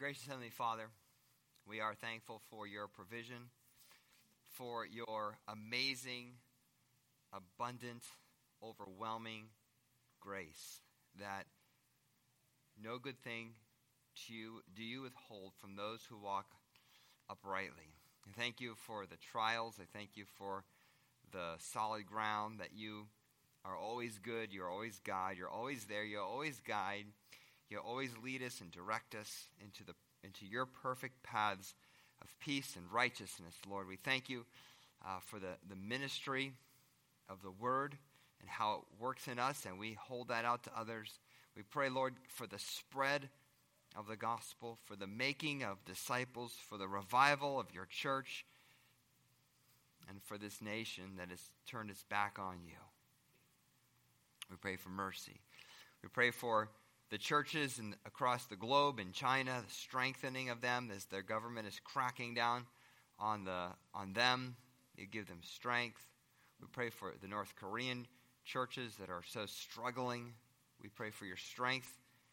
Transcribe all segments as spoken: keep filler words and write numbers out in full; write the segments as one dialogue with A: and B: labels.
A: Gracious Heavenly Father, we are thankful for your provision, for your amazing, abundant, overwhelming grace, that no good thing to you, do you withhold from those who walk uprightly. I thank you for the trials. I thank you for the solid ground, that you are always good, you're always God, you're always there, you always guide, you always lead us and direct us into the into your perfect paths of peace and righteousness, Lord. We thank you uh, for the, the ministry of the word and how it works in us, and we hold that out to others. We pray, Lord, for the spread of the gospel, for the making of disciples, for the revival of your church, and for this nation that has turned its back on you. We pray for mercy. We pray for the churches in, across the globe, in China, the strengthening of them as their government is cracking down on the on them. You give them strength. We pray for the North Korean churches that are so struggling. We pray for your strength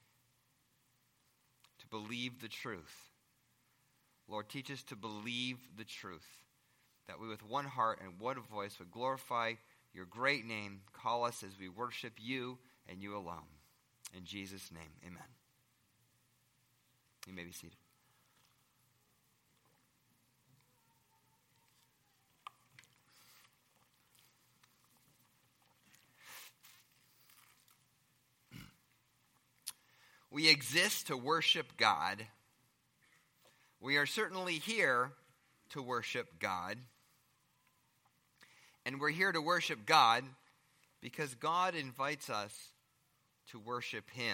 A: to believe the truth. Lord, teach us to believe the truth, that we with one heart and one voice would glorify your great name. Call us as we worship you and you alone. In Jesus' name, amen. You may be seated. We exist to worship God. We are certainly here to worship God. And we're here to worship God because God invites us to worship him.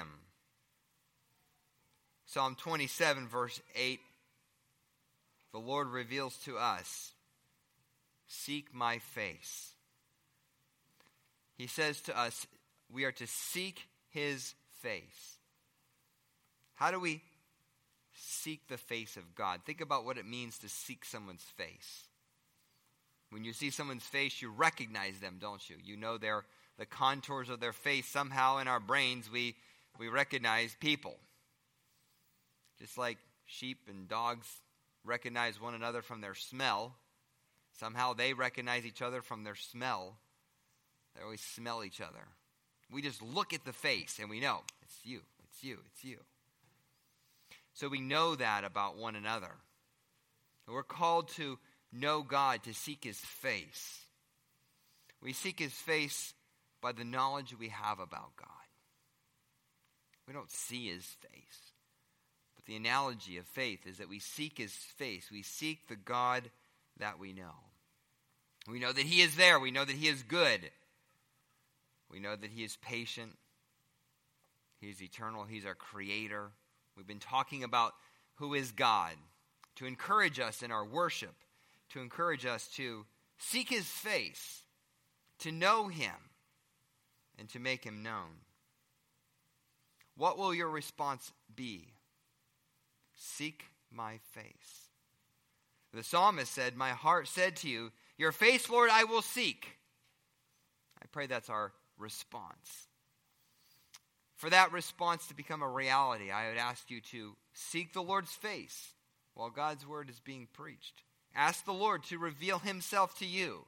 A: Psalm twenty-seven, verse eight, the Lord reveals to us, seek my face. He says to us, we are to seek his face. How do we seek the face of God? Think about what it means to seek someone's face. When you see someone's face, you recognize them, don't you? You know their the contours of their face. Somehow in our brains, we, we recognize people. Just like sheep and dogs recognize one another from their smell, somehow they recognize each other from their smell. They always smell each other. We just look at the face and we know, it's you, it's you, it's you. So we know that about one another. We're called to know God, to seek his face. We seek his face by the knowledge we have about God. We don't see his face. But the analogy of faith is that we seek his face. We seek the God that we know. We know that he is there. We know that he is good. We know that he is patient. He is eternal. He's our creator. We've been talking about who is God to encourage us in our worship, to encourage us to seek his face, to know him, and to make him known. What will your response be? Seek my face. The psalmist said, my heart said to you, your face, Lord, I will seek. I pray that's our response. For that response to become a reality, I would ask you to seek the Lord's face while God's word is being preached. Ask the Lord to reveal himself to you.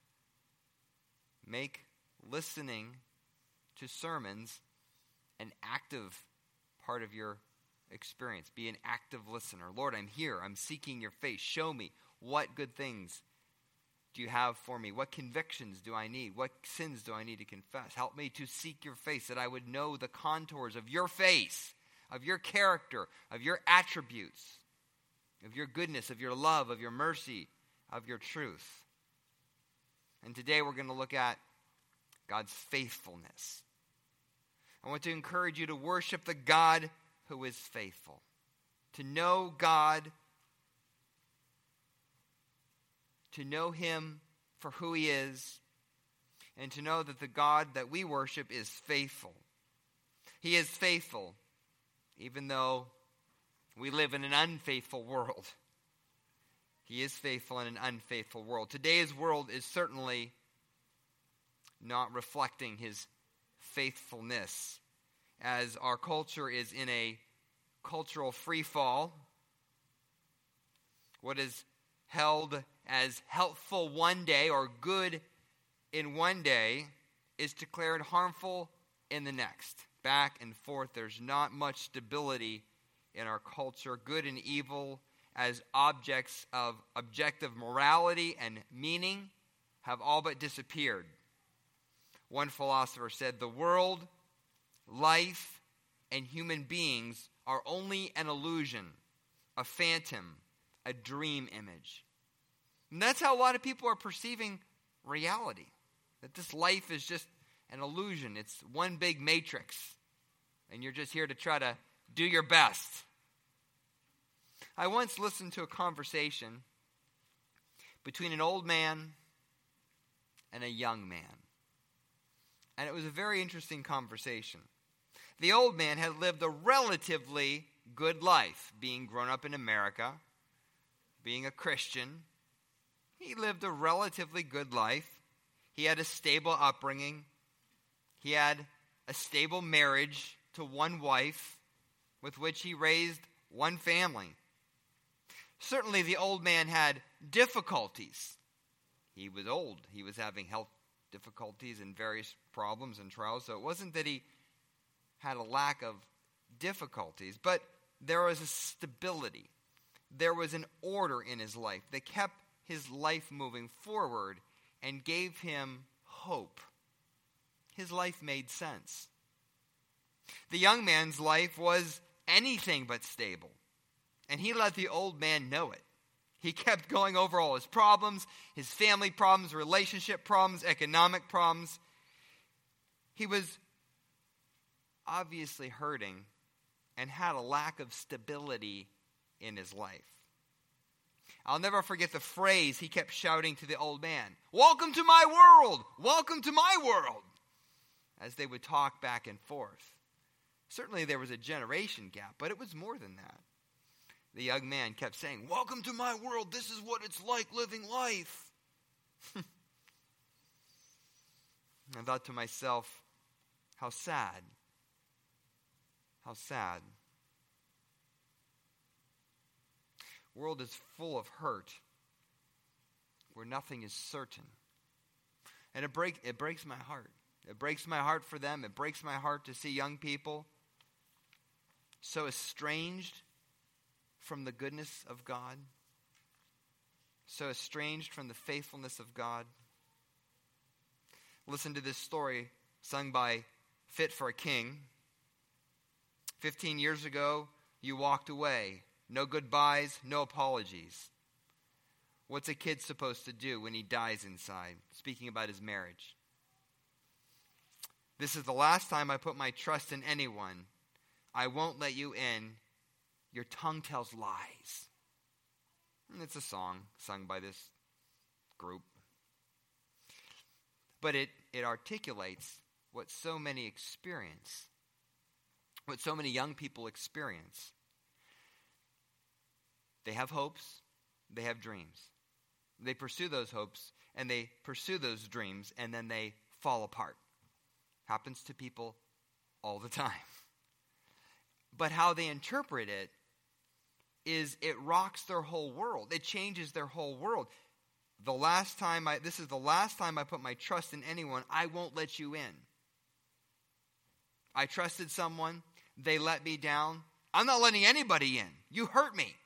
A: Make listening to sermons an active part of your experience. Be an active listener. Lord, I'm here. I'm seeking your face. Show me what good things do you have for me? What convictions do I need? What sins do I need to confess? Help me to seek your face, that I would know the contours of your face, of your character, of your attributes, of your goodness, of your love, of your mercy, of your truth. And today we're going to look at God's faithfulness. I want to encourage you to worship the God who is faithful, to know God, to know him for who he is, and to know that the God that we worship is faithful. He is faithful, even though we live in an unfaithful world. He is faithful in an unfaithful world. Today's world is certainly not reflecting his faithfulness, as our culture is in a cultural free fall What is held as helpful one day or good in one day is declared harmful in the next. Back and forth, there's not much stability in our culture. Good and evil as objects of objective morality and meaning have all but disappeared. One philosopher said, the world, life, and human beings are only an illusion, a phantom, a dream image. And that's how a lot of people are perceiving reality. That this life is just an illusion. It's one big matrix. And you're just here to try to do your best. I once listened to a conversation between an old man and a young man. And it was a very interesting conversation. The old man had lived a relatively good life, being grown up in America, being a Christian. He lived a relatively good life. He had a stable upbringing. He had a stable marriage to one wife with which he raised one family. Certainly the old man had difficulties. He was old. He was having health difficulties and various problems and trials. So it wasn't that he had a lack of difficulties, but there was a stability. There was an order in his life that kept his life moving forward and gave him hope. His life made sense. The young man's life was anything but stable, and he let the old man know it. He kept going over all his problems, his family problems, relationship problems, economic problems. He was obviously hurting and had a lack of stability in his life. I'll never forget the phrase he kept shouting to the old man, "Welcome to my world! Welcome to my world!" as they would talk back and forth. Certainly there was a generation gap, but it was more than that. The young man kept saying, "Welcome to my world. This is what it's like living life." I thought to myself, how sad. How sad. The world is full of hurt where nothing is certain. And it, break, it breaks my heart. It breaks my heart for them. It breaks my heart to see young people so estranged from the goodness of God, so estranged from the faithfulness of God. Listen to this story sung by Fit for a King. Fifteen years ago, you walked away. No goodbyes, no apologies. What's a kid supposed to do when he dies inside? Speaking about his marriage. This is the last time I put my trust in anyone. I won't let you in. Your tongue tells lies. And it's a song sung by this group. But it, it articulates what so many experience, what so many young people experience. They have hopes, they have dreams. They pursue those hopes, and they pursue those dreams, and then they fall apart. Happens to people all the time. But how they interpret it is it rocks their whole world. It changes their whole world. The last time I, this is the last time I put my trust in anyone, I won't let you in. I trusted someone, they let me down. I'm not letting anybody in. You hurt me.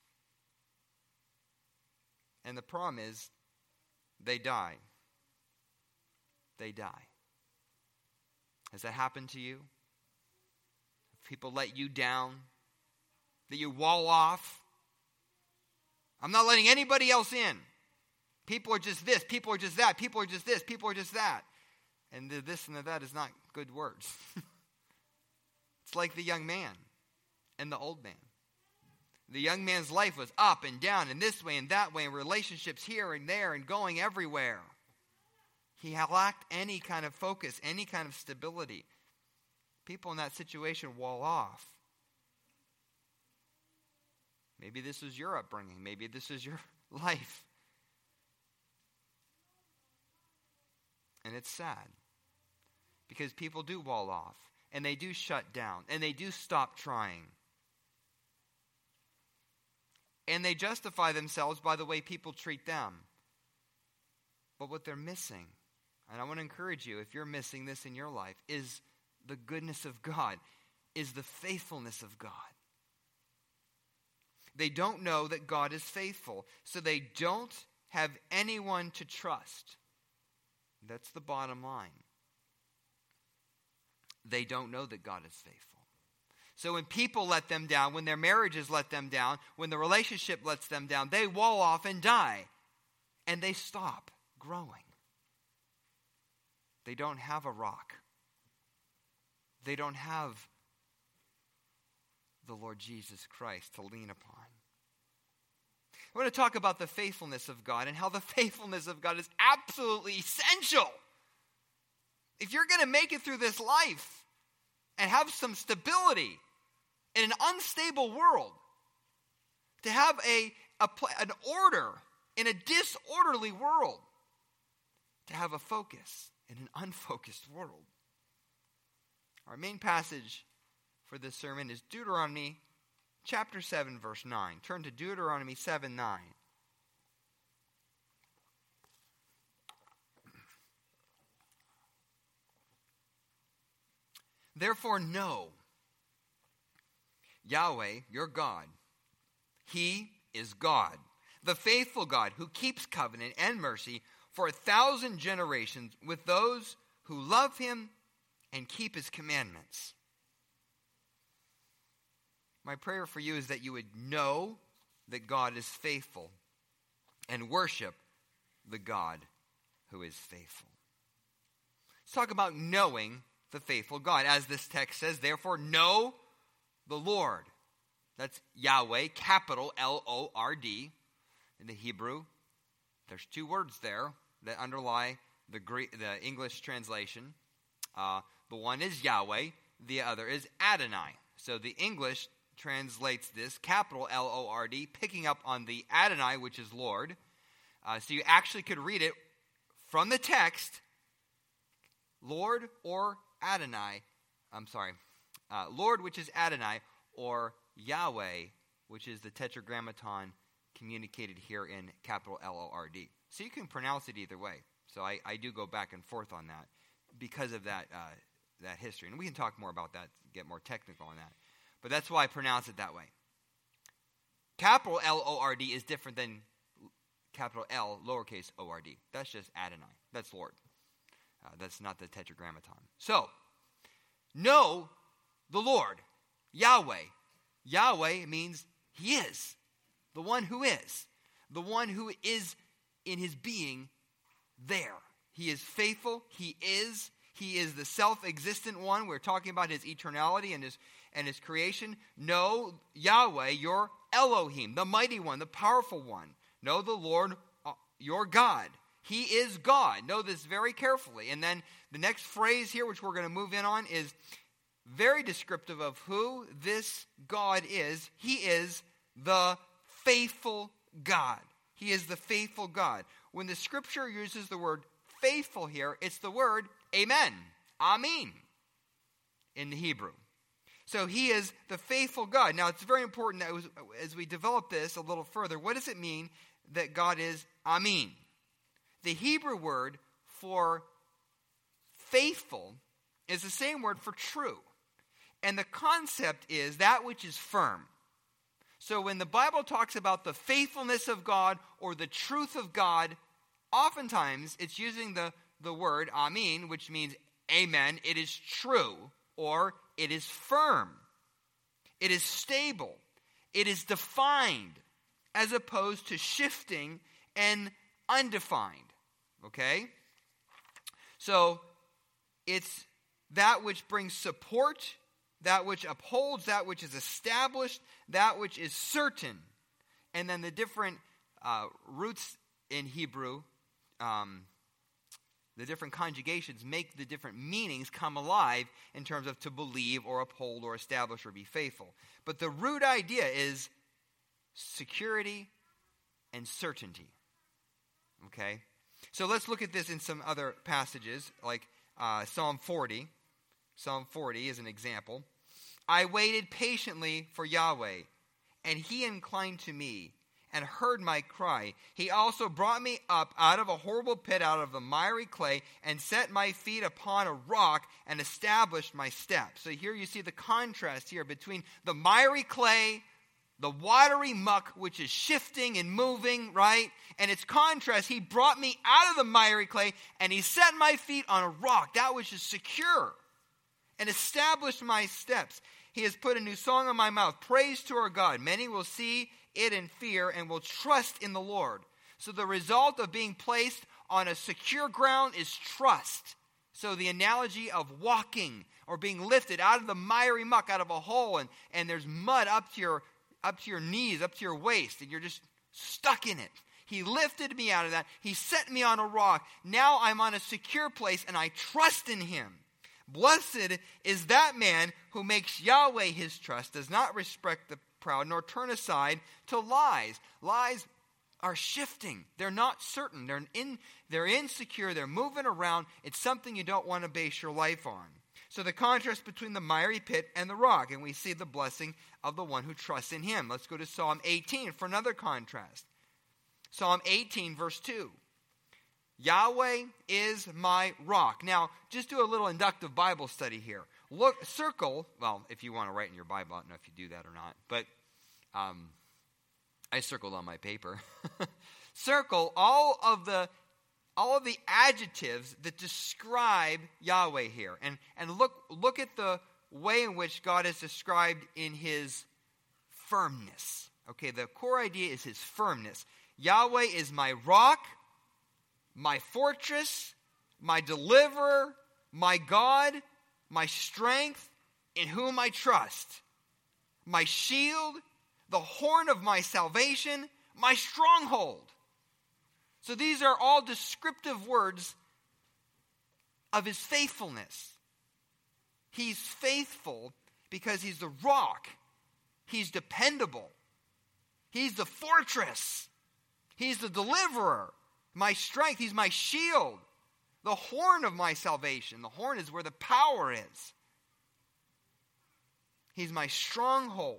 A: And the problem is, they die. They die. Has that happened to you? Have people let you down? That you wall off? I'm not letting anybody else in. People are just this. People are just that. People are just this. People are just that. And the this and the that is not good words. It's like the young man and the old man. The young man's life was up and down and this way and that way and relationships here and there and going everywhere. He lacked any kind of focus, any kind of stability. People in that situation wall off. Maybe this was your upbringing. Maybe this is your life. And it's sad. Because people do wall off. And they do shut down. And they do stop trying. And they justify themselves by the way people treat them. But what they're missing, and I want to encourage you, if you're missing this in your life, is the goodness of God, is the faithfulness of God. They don't know that God is faithful, so they don't have anyone to trust. That's the bottom line. They don't know that God is faithful. So when people let them down, when their marriages let them down, when the relationship lets them down, they wall off and die. And they stop growing. They don't have a rock. They don't have the Lord Jesus Christ to lean upon. I want to talk about the faithfulness of God and how the faithfulness of God is absolutely essential. If you're going to make it through this life and have some stability in an unstable world, to have a, a an order in a disorderly world, to have a focus in an unfocused world. Our main passage for this sermon is Deuteronomy chapter seven, verse nine. Turn to Deuteronomy seven, nine. Therefore know Yahweh, your God, He is God, the faithful God who keeps covenant and mercy for a thousand generations with those who love Him and keep His commandments. My prayer for you is that you would know that God is faithful and worship the God who is faithful. Let's talk about knowing the faithful God. As this text says, therefore know the Lord. That's Yahweh, capital L O R D. In the Hebrew, there's two words there that underlie the Greek, the English translation. Uh, the one is Yahweh, the other is Adonai. So the English translates this, capital L O R D, picking up on the Adonai, which is Lord. Uh, so you actually could read it from the text, Lord or Adonai. I'm sorry, uh, Lord, which is Adonai, or Yahweh, which is the tetragrammaton communicated here in capital L O R D. So you can pronounce it either way. So I, I do go back and forth on that because of that uh, that history. And we can talk more about that, get more technical on that. But that's why I pronounce it that way. Capital L O R D is different than capital L, lowercase O R D. That's just Adonai. That's Lord. Uh, that's not the tetragrammaton. So, know the Lord, Yahweh. Yahweh means He is, the one who is, the one who is in His being there. He is faithful. He is. He is the self-existent one. We're talking about His eternality and His and His creation. Know Yahweh, your Elohim, the mighty one, the powerful one. Know the Lord, uh, your God. He is God. Know this very carefully. And then the next phrase here, which we're going to move in on, is very descriptive of who this God is. He is the faithful God. He is the faithful God. When the scripture uses the word faithful here, it's the word amen, amen, in the Hebrew. So He is the faithful God. Now, it's very important that as we develop this a little further, what does it mean that God is amen? The Hebrew word for faithful is the same word for true. And the concept is that which is firm. So when the Bible talks about the faithfulness of God or the truth of God, oftentimes it's using the, the word amen, which means amen, it is true, or it is firm. It is stable. It is defined, as opposed to shifting and undefined. Okay? So it's that which brings support, that which upholds, that which is established, that which is certain. And then the different uh, roots in Hebrew, um, the different conjugations make the different meanings come alive in terms of to believe or uphold or establish or be faithful. But the root idea is security and certainty. Okay? So let's look at this in some other passages, like uh, Psalm forty. Psalm forty is an example. I waited patiently for Yahweh, and he inclined to me and heard my cry. He also brought me up out of a horrible pit, out of the miry clay, and set my feet upon a rock and established my steps. So here you see the contrast here between the miry clay, the watery muck, which is shifting and moving, right? And its contrast, he brought me out of the miry clay, and he set my feet on a rock, that which is secure, and established my steps. He has put a new song in my mouth, praise to our God. Many will see it in fear and will trust in the Lord. So the result of being placed on a secure ground is trust. So the analogy of walking or being lifted out of the miry muck, out of a hole, and, and there's mud up to your up to your knees, up to your waist, and you're just stuck in it. He lifted me out of that. He set me on a rock. Now I'm on a secure place, and I trust in him. Blessed is that man who makes Yahweh his trust, does not respect the proud, nor turn aside to lies. Lies are shifting. They're not certain. They're in, they're insecure. They're moving around. It's something you don't want to base your life on. So the contrast between the miry pit and the rock, and we see the blessing of the one who trusts in him. Let's go to Psalm eighteen for another contrast. Psalm eighteen, verse two. Yahweh is my rock. Now, just do a little inductive Bible study here. Look, circle, well, if you want to write in your Bible, I don't know if you do that or not, but um, I circled on my paper. Circle all of the all of the adjectives that describe Yahweh here. And, and look, look at the way in which God is described in his firmness. Okay, the core idea is his firmness. Yahweh is my rock, my fortress, my deliverer, my God, my strength, in whom I trust, my shield, the horn of my salvation, my stronghold. So these are all descriptive words of his faithfulness. He's faithful because he's the rock. He's dependable. He's the fortress. He's the deliverer. My strength. He's my shield. The horn of my salvation. The horn is where the power is. He's my stronghold.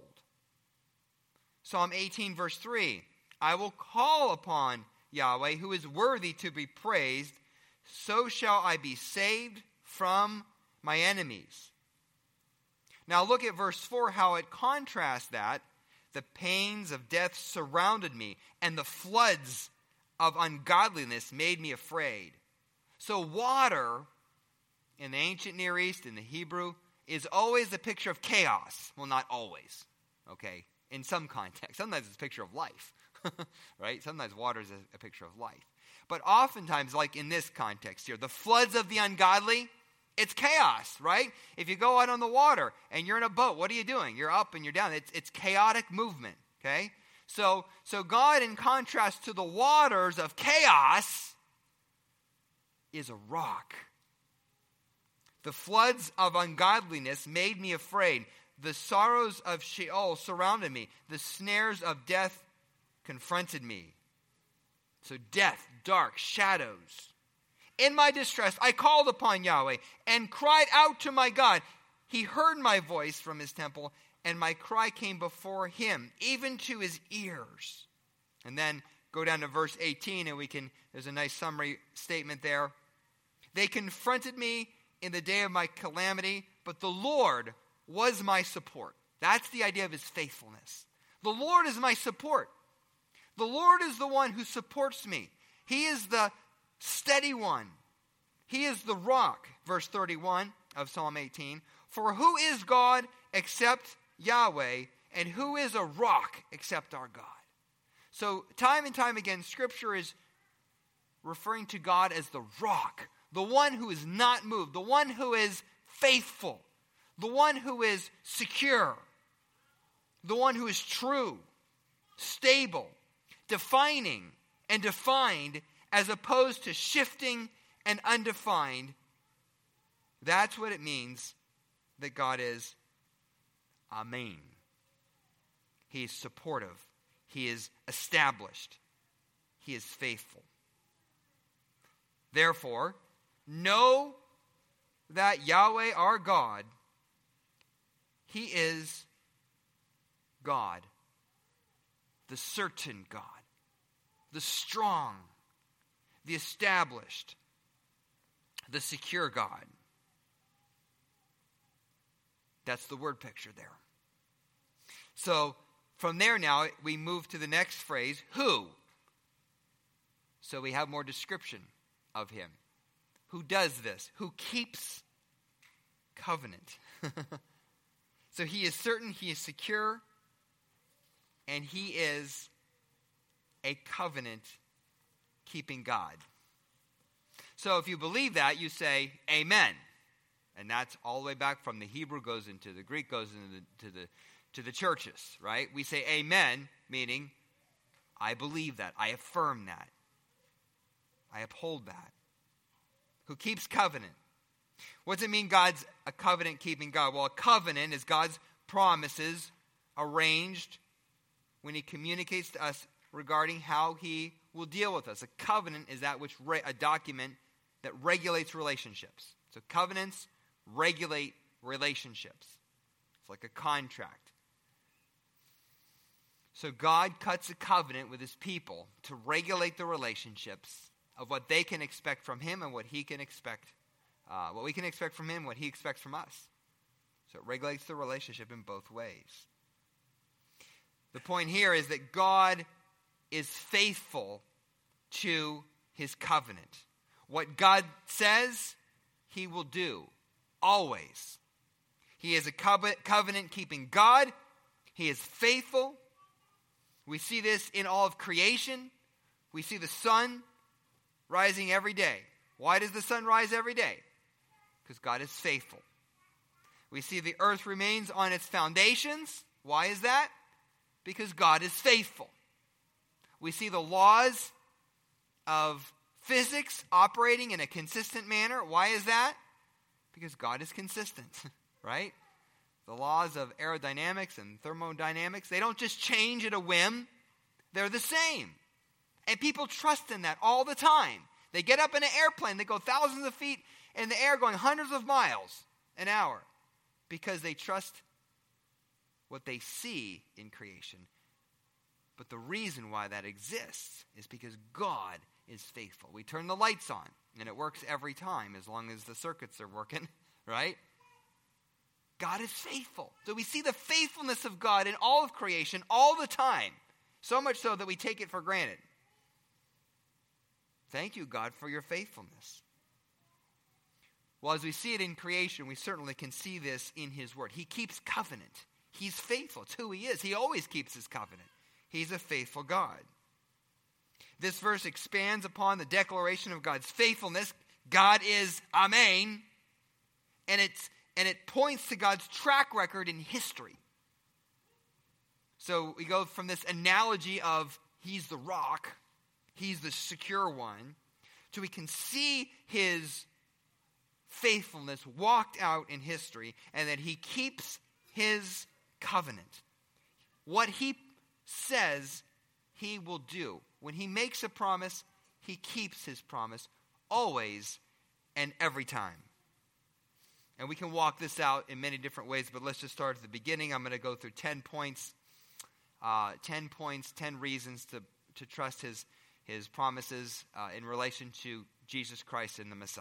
A: Psalm eighteen, verse three. I will call upon Yahweh, who is worthy to be praised, so shall I be saved from my enemies. Now look at verse four, how it contrasts that. The pains of death surrounded me, and the floods of ungodliness made me afraid. So water, in the ancient Near East, in the Hebrew, is always a picture of chaos. Well, not always, okay? In some context. Sometimes it's a picture of life. Right? Sometimes water is a, a picture of life. But oftentimes, like in this context here, the floods of the ungodly, it's chaos, right? If you go out on the water and you're in a boat, what are you doing? You're up and you're down. It's, it's chaotic movement, okay? So, so God, in contrast to the waters of chaos, is a rock. The floods of ungodliness made me afraid. The sorrows of Sheol surrounded me. The snares of death confronted me. So death, dark, shadows. In my distress, I called upon Yahweh and cried out to my God. He heard my voice from his temple, and my cry came before him, even to his ears. And then go down to verse eighteen, and we can, there's a nice summary statement there. They confronted me in the day of my calamity, but the Lord was my support. That's the idea of his faithfulness. The Lord is my support. The Lord is the one who supports me. He is the steady one. He is the rock, verse thirty-one of Psalm eighteen. For who is God except Yahweh, and who is a rock except our God? So time and time again, Scripture is referring to God as the rock, the one who is not moved, the one who is faithful, the one who is secure, the one who is true, stable, defining and defined, as opposed to shifting and undefined. That's what it means that God is Amen. He is supportive. He is established. He is faithful. Therefore, know that Yahweh our God, he is God. the certain God, the strong, the established, the secure God. That's the word picture there. So from there now, we move to the next phrase, who. So we have more description of him. Who does this? Who keeps covenant? So he is certain, he is secure, and he is a covenant-keeping God. So if you believe that, you say, amen. And that's all the way back from the Hebrew, goes into the Greek, goes into the, to the to the churches, right? We say amen, meaning I believe that, I affirm that, I uphold that. Who keeps covenant. What does it mean God's a covenant-keeping God? Well, a covenant is God's promises arranged when he communicates to us regarding how he will deal with us. A covenant is that which re- a document that regulates relationships. So covenants regulate relationships. It's like a contract. So God cuts a covenant with his people to regulate the relationships of what they can expect from him and what he can expect, uh, what we can expect from him, what he expects from us. So it regulates the relationship in both ways. The point here is that God is faithful to his covenant. What God says, he will do, always. He is a covenant-keeping God. He is faithful. We see this in all of creation. We see the sun rising every day. Why does the sun rise every day? Because God is faithful. We see the earth remains on its foundations. Why is that? Because God is faithful. We see the laws of physics operating in a consistent manner. Why is that? Because God is consistent, right? The laws of aerodynamics and thermodynamics, they don't just change at a whim. They're the same. And people trust in that all the time. They get up in an airplane, they go thousands of feet in the air going hundreds of miles an hour because they trust what they see in creation. But the reason why that exists is because God is faithful. We turn the lights on, and it works every time as long as the circuits are working, right? God is faithful. So we see the faithfulness of God in all of creation all the time, so much so that we take it for granted. Thank you, God, for your faithfulness. Well, as we see it in creation, we certainly can see this in his word. He keeps covenant. He's faithful. It's who he is. He always keeps his covenant. He's a faithful God. This verse expands upon the declaration of God's faithfulness. God is Amen. And it's and it points to God's track record in history. So we go from this analogy of he's the rock, he's the secure one, to we can see his faithfulness walked out in history and that he keeps his covenant. What he says he will do. When he makes a promise, he keeps his promise always and every time. And we can walk this out in many different ways, but let's just start at the beginning. I'm going to go through ten points, uh, ten points, ten reasons to, to trust his, his promises uh, in relation to Jesus Christ and the Messiah.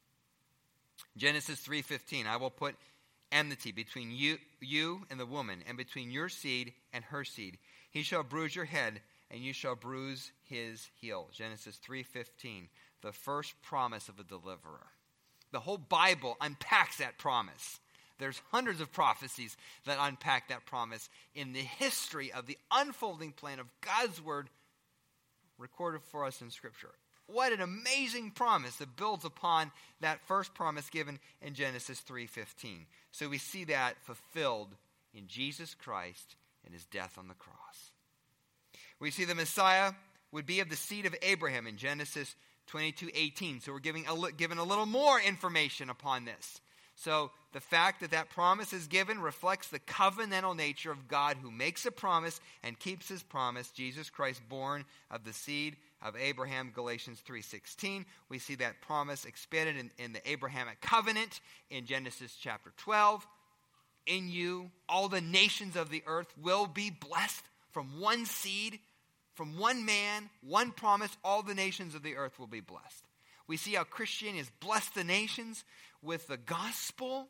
A: Genesis three fifteen, I will put enmity between you, you and the woman, and between your seed and her seed. He shall bruise your head, and you shall bruise his heel. Genesis three fifteen, the first promise of a deliverer. The whole Bible unpacks that promise. There's hundreds of prophecies that unpack that promise in the history of the unfolding plan of God's word recorded for us in Scripture. What an amazing promise that builds upon that first promise given in Genesis three fifteen. So we see that fulfilled in Jesus Christ and his death on the cross. We see the Messiah would be of the seed of Abraham in Genesis twenty-two eighteen. So we're giving a, given a little more information upon this. So the fact that that promise is given reflects the covenantal nature of God who makes a promise and keeps his promise. Jesus Christ, born of the seed of Abraham, Galatians three sixteen. We see that promise expanded in, in the Abrahamic covenant in Genesis chapter twelve. In you, all the nations of the earth will be blessed from one seed, from one man, one promise, all the nations of the earth will be blessed. We see how Christianity has blessed the nations with the gospel,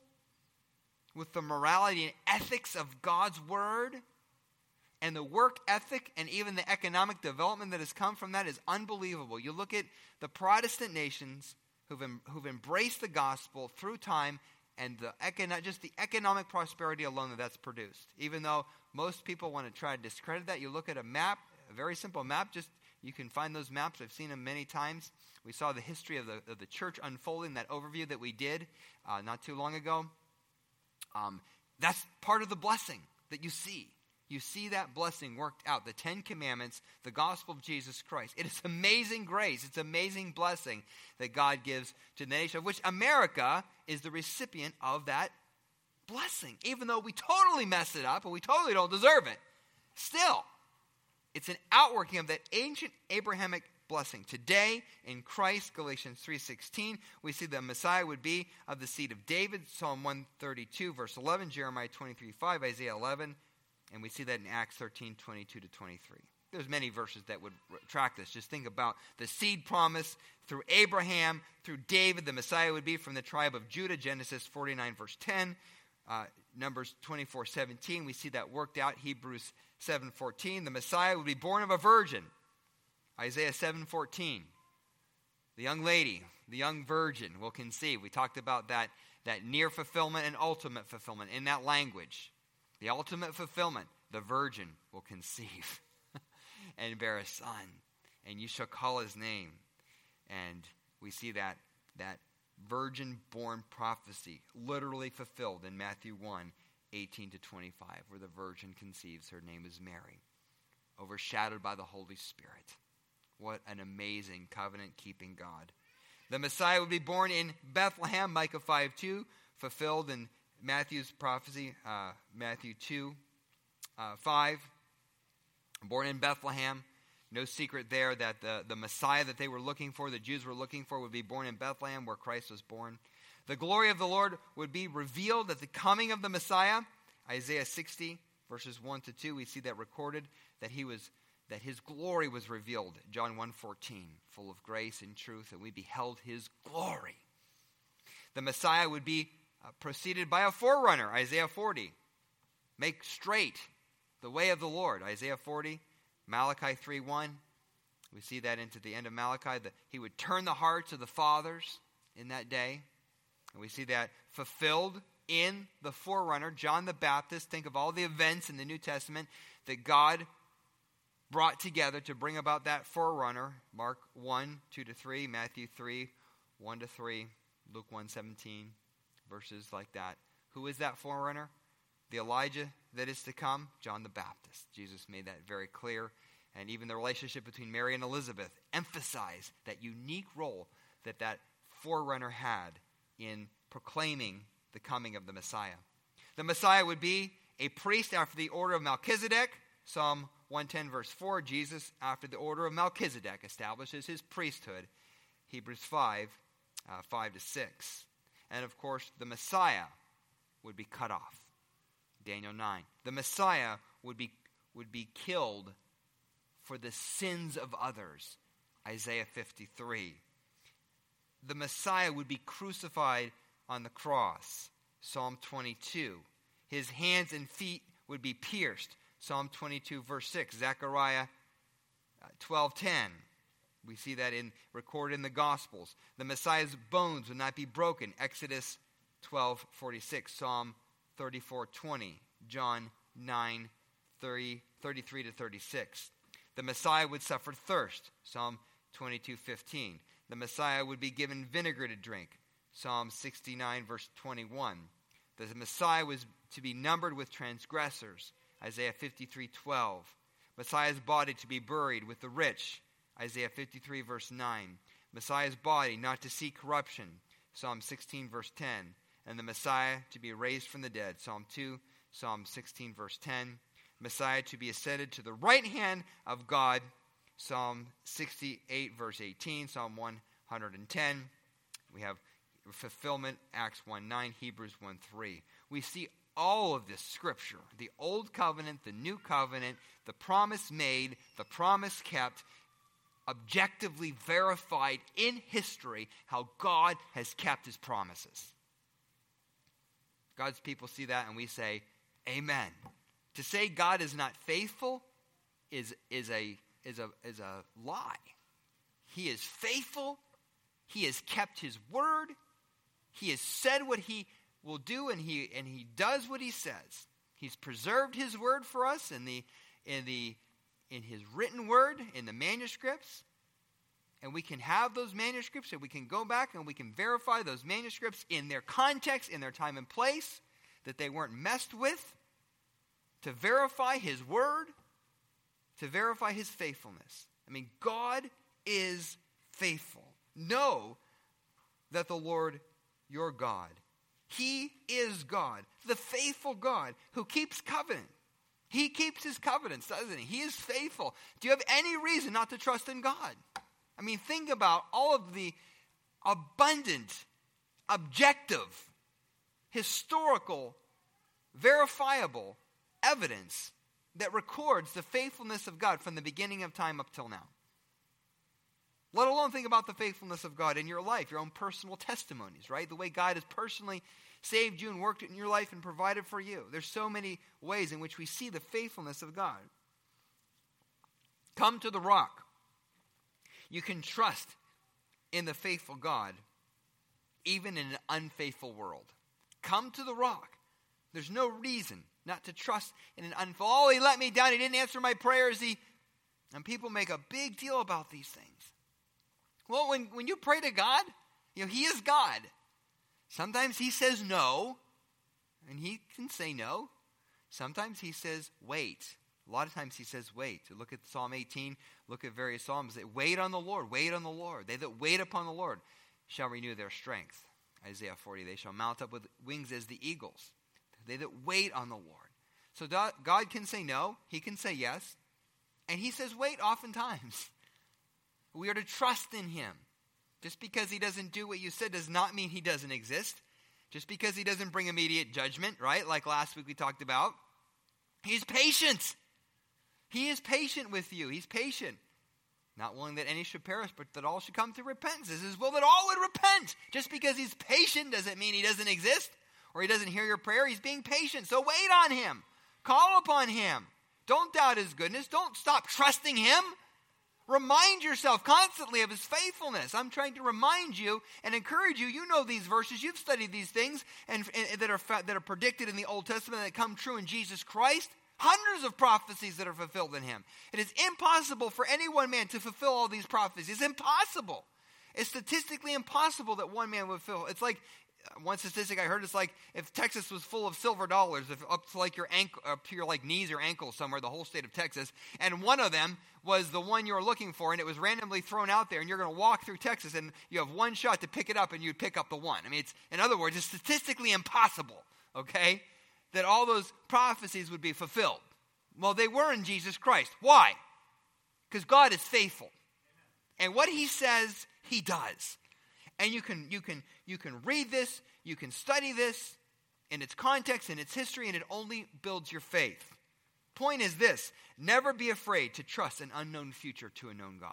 A: with the morality and ethics of God's word. And the work ethic and even the economic development that has come from that is unbelievable. You look at the Protestant nations who've, em- who've embraced the gospel through time, and the econo- just the economic prosperity alone that that's produced. Even though most people want to try to discredit that, you look at a map, a very simple map, just you can find those maps. I've seen them many times. We saw the history of the, of the church unfolding, that overview that we did uh, not too long ago. Um, that's part of the blessing that you see. You see that blessing worked out. The Ten Commandments, the gospel of Jesus Christ. It is amazing grace. It's amazing blessing that God gives to the nation, of which America is the recipient of that blessing. Even though we totally mess it up and we totally don't deserve it. Still, it's an outworking of that ancient Abrahamic blessing. Today, in Christ, Galatians three sixteen, we see the Messiah would be of the seed of David, Psalm one thirty-two, verse eleven, Jeremiah twenty-three five, Isaiah eleven, and we see that in Acts thirteen, twenty-two to twenty-three. There's many verses that would track this. Just think about the seed promise through Abraham, through David. The Messiah would be from the tribe of Judah, Genesis forty-nine, verse ten. Uh, Numbers twenty-four seventeen, we see that worked out. Hebrews seven fourteen, the Messiah would be born of a virgin. Isaiah seven fourteen, the young lady, the young virgin will conceive. We talked about that, that near fulfillment and ultimate fulfillment in that language. The ultimate fulfillment, the virgin will conceive and bear a son, and you shall call his name. And we see that, that virgin-born prophecy literally fulfilled in Matthew one, eighteen to twenty-five, where the virgin conceives. Her name is Mary, overshadowed by the Holy Spirit. What an amazing covenant-keeping God. The Messiah would be born in Bethlehem, Micah five two, fulfilled in Matthew's prophecy, uh, Matthew two, uh, five. Born in Bethlehem. No secret there that the, the Messiah that they were looking for, the Jews were looking for, would be born in Bethlehem, where Christ was born. The glory of the Lord would be revealed at the coming of the Messiah. Isaiah sixty, verses one to two, we see that recorded, that he was that his glory was revealed. John one fourteen, full of grace and truth, and we beheld his glory. The Messiah would be uh, preceded by a forerunner, Isaiah forty. Make straight the way of the Lord, Isaiah forty. Malachi three one, we see that into the end of Malachi, that he would turn the hearts of the fathers in that day. And we see that fulfilled in the forerunner, John the Baptist. Think of all the events in the New Testament that God brought together to bring about that forerunner. Mark one, two to three, Matthew three, one to three, Luke one seventeen, verses like that. Who is that forerunner? The Elijah that is to come? John the Baptist. Jesus made that very clear. And even the relationship between Mary and Elizabeth emphasized that unique role that that forerunner had in proclaiming the coming of the Messiah. The Messiah would be a priest after the order of Melchizedek. Psalm one ten verse four, Jesus after the order of Melchizedek establishes his priesthood. Hebrews five, uh, five to six. And of course, the Messiah would be cut off. Daniel nine. The Messiah would be, would be killed for the sins of others. Isaiah fifty-three. The Messiah would be crucified on the cross. Psalm twenty-two. His hands and feet would be pierced. Psalm twenty-two verse six. Zechariah twelve ten. We see that in recorded in the Gospels. The Messiah's bones would not be broken. Exodus twelve forty-six. Psalm thirty-four twenty. John nine thirty, thirty-three to thirty-six. The Messiah would suffer thirst. Psalm twenty-two fifteen. The Messiah would be given vinegar to drink. Psalm sixty-nine verse twenty-one. The Messiah was to be numbered with transgressors. Isaiah fifty-three twelve. Messiah's body to be buried with the rich. Isaiah fifty-three verse nine. Messiah's body not to see corruption. Psalm sixteen verse ten. And the Messiah to be raised from the dead. Psalm two, Psalm sixteen verse ten. Messiah to be ascended to the right hand of God. Psalm sixty-eight verse eighteen. Psalm one ten. We have fulfillment, Acts one nine, Hebrews one three. We see all of this scripture, the old covenant, the new covenant, the promise made, the promise kept, objectively verified in history how God has kept his promises. God's people see that and we say, amen. To say God is not faithful is, is, a, is, a, is a lie. He is faithful. He has kept his word. He has said what he will do, and he and he does what he says. He's preserved his word for us in the in the in his written word, in the manuscripts. And we can have those manuscripts, and we can go back and we can verify those manuscripts in their context, in their time and place, that they weren't messed with, to verify his word, to verify his faithfulness. I mean, God is faithful. Know that the Lord your God, he is God, the faithful God who keeps covenant. He keeps his covenants, doesn't he? He is faithful. Do you have any reason not to trust in God? I mean, think about all of the abundant, objective, historical, verifiable evidence that records the faithfulness of God from the beginning of time up till now. Let alone think about the faithfulness of God in your life, your own personal testimonies, right? The way God has personally saved you and worked in your life and provided for you. There's so many ways in which we see the faithfulness of God. Come to the rock. You can trust in the faithful God, even in an unfaithful world. Come to the rock. There's no reason not to trust in an unfaithful. Oh, he let me down. He didn't answer my prayers. He, and people make a big deal about these things. Well, when, when you pray to God, you know, he is God. Sometimes he says no, and he can say no. Sometimes he says wait. A lot of times he says wait. Look at Psalm eighteen. Look at various Psalms. They wait on the Lord. Wait on the Lord. They that wait upon the Lord shall renew their strength. Isaiah forty. They shall mount up with wings as the eagles. They that wait on the Lord. So God can say no. He can say yes. And he says wait oftentimes. We are to trust in him. Just because he doesn't do what you said does not mean he doesn't exist. Just because he doesn't bring immediate judgment, right? Like last week we talked about. He's patient. He is patient with you. He's patient. Not willing that any should perish, but that all should come to repentance. This is his will that all would repent. Just because he's patient doesn't mean he doesn't exist or he doesn't hear your prayer. He's being patient. So wait on him. Call upon him. Don't doubt his goodness. Don't stop trusting him. Remind yourself constantly of his faithfulness. I'm trying to remind you and encourage you. You know these verses. You've studied these things and, and that are that are predicted in the Old Testament that come true in Jesus Christ. Hundreds of prophecies that are fulfilled in him. It is impossible for any one man to fulfill all these prophecies. It's impossible. It's statistically impossible that one man would fulfill. It's like, one statistic I heard is like if Texas was full of silver dollars, if up to like your ankle, up to your like knees or ankles somewhere, the whole state of Texas, and one of them was the one you were looking for, and it was randomly thrown out there, and you're going to walk through Texas, and you have one shot to pick it up, and you'd pick up the one. I mean, it's in other words, it's statistically impossible, okay, that all those prophecies would be fulfilled. Well, they were in Jesus Christ. Why? Because God is faithful, and what he says, he does. And you can you can you can read this, you can study this in its context, in its history, and it only builds your faith. Point is this: never be afraid to trust an unknown future to a known God.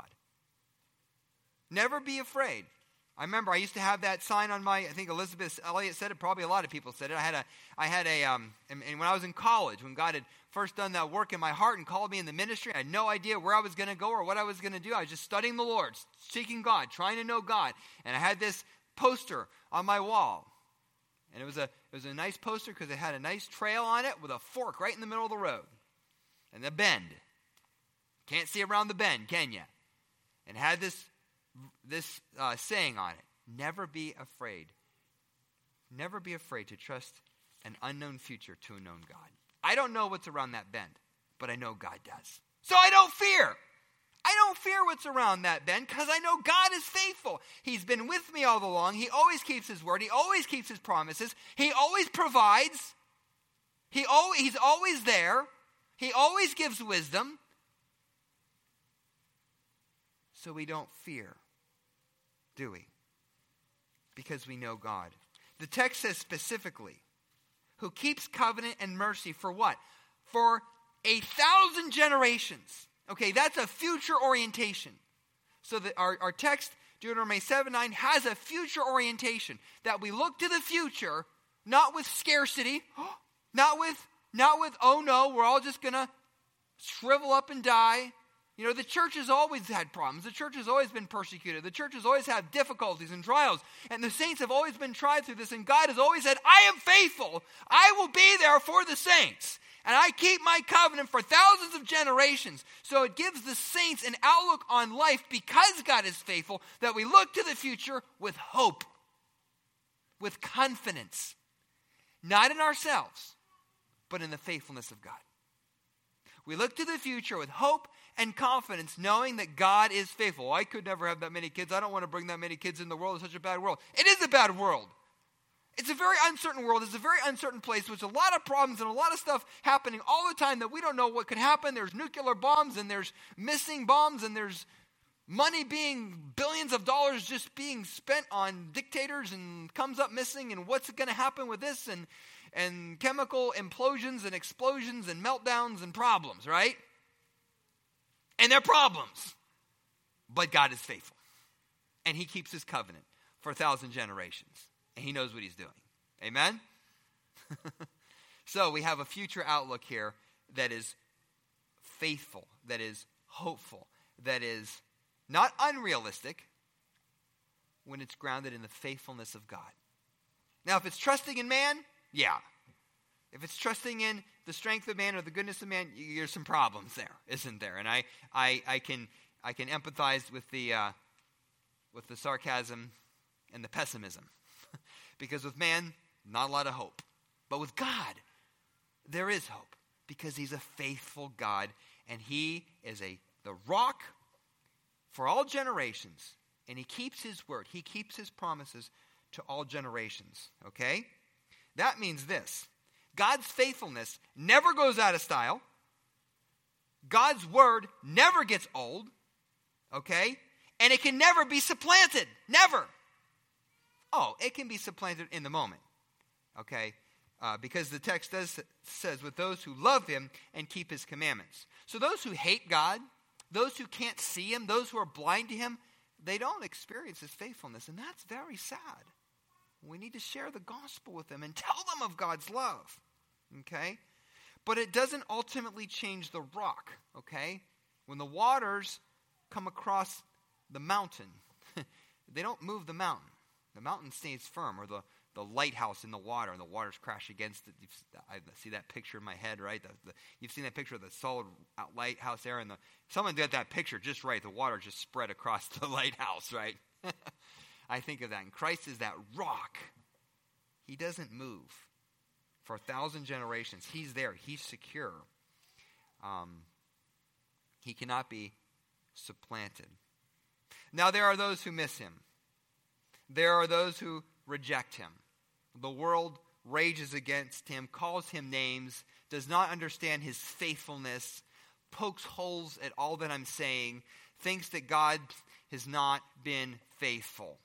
A: Never be afraid. I remember I used to have that sign on my, I think Elizabeth Elliot said it, probably a lot of people said it. I had a, I had a, um, and, and when I was in college, when God had first done that work in my heart and called me in the ministry, I had no idea where I was going to go or what I was going to do. I was just studying the Lord, seeking God, trying to know God. And I had this poster on my wall. And it was a, it was a nice poster because it had a nice trail on it with a fork right in the middle of the road. And the bend. Can't see around the bend, can you? And it had this this uh, saying on it: never be afraid. Never be afraid to trust an unknown future to a known God. I don't know what's around that bend, but I know God does. So I don't fear. I don't fear what's around that bend because I know God is faithful. He's been with me all along. He always keeps his word. He always keeps his promises. He always provides. He always, he's always there. He always gives wisdom. So we don't fear, do we? Because we know God. The text says specifically, who keeps covenant and mercy for what? For a thousand generations. Okay, that's a future orientation. So that our, our text, Deuteronomy seven nine, has a future orientation. That we look to the future, not with scarcity, not with, not with, oh no, we're all just going to shrivel up and die. You know, the church has always had problems. The church has always been persecuted. The church has always had difficulties and trials. And the saints have always been tried through this. And God has always said, I am faithful. I will be there for the saints. And I keep my covenant for thousands of generations. So it gives the saints an outlook on life because God is faithful, that we look to the future with hope, with confidence. Not in ourselves, but in the faithfulness of God. We look to the future with hope and confidence, knowing that God is faithful. I could never have that many kids. I don't want to bring that many kids in the world. It's such a bad world. It is a bad world. It's a very uncertain world. It's a very uncertain place with a lot of problems and a lot of stuff happening all the time that we don't know what could happen. There's nuclear bombs and there's missing bombs and there's money being, billions of dollars just being spent on dictators and comes up missing, and what's going to happen with this, and and chemical implosions and explosions and meltdowns and problems, right? And they're problems. But God is faithful. And he keeps his covenant for a thousand generations. And he knows what he's doing. Amen? So we have a future outlook here that is faithful, that is hopeful, that is not unrealistic when it's grounded in the faithfulness of God. Now, if it's trusting in man, yeah. If it's trusting in the strength of man or the goodness of man, there's some problems there, isn't there? And I, I, I can, I can empathize with the, uh, with the sarcasm and the pessimism, because with man, not a lot of hope. But with God, there is hope, because he's a faithful God, and he is a the rock for all generations, and he keeps his word. He keeps his promises to all generations. Okay, that means this. God's faithfulness never goes out of style. God's word never gets old, okay? And it can never be supplanted, never. Oh, it can be supplanted in the moment, okay? Uh, because the text does says, with those who love him and keep his commandments. So those who hate God, those who can't see him, those who are blind to him, they don't experience his faithfulness, and that's very sad. We need to share the gospel with them and tell them of God's love. Okay? But it doesn't ultimately change the rock. Okay? When the waters come across the mountain, they don't move the mountain. The mountain stays firm, or the, the lighthouse in the water, and the waters crash against it. You've, I see that picture in my head, right? The, the, you've seen that picture of the solid lighthouse there, and the, someone did that picture just right. The water just spread across the lighthouse, right? I think of that. And Christ is that rock. He doesn't move for a thousand generations. He's there. He's secure. Um, he cannot be supplanted. Now, there are those who miss him. There are those who reject him. The world rages against him, calls him names, does not understand his faithfulness, pokes holes at all that I'm saying, thinks that God has not been faithful.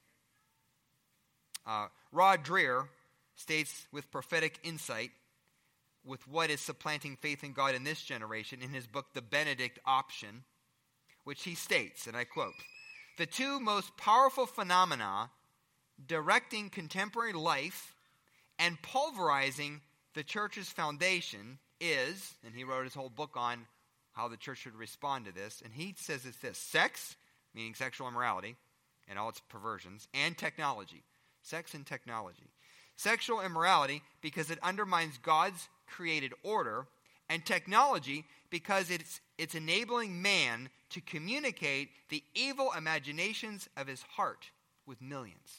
A: Uh, Rod Dreher states with prophetic insight with what is supplanting faith in God in this generation in his book, The Benedict Option, which he states, and I quote, "The two most powerful phenomena directing contemporary life and pulverizing the church's foundation is," and he wrote his whole book on how the church should respond to this, and he says it's this: sex, meaning sexual immorality and all its perversions, and technology. Sex and technology. Sexual immorality because it undermines God's created order, and technology because it's it's enabling man to communicate the evil imaginations of his heart with millions.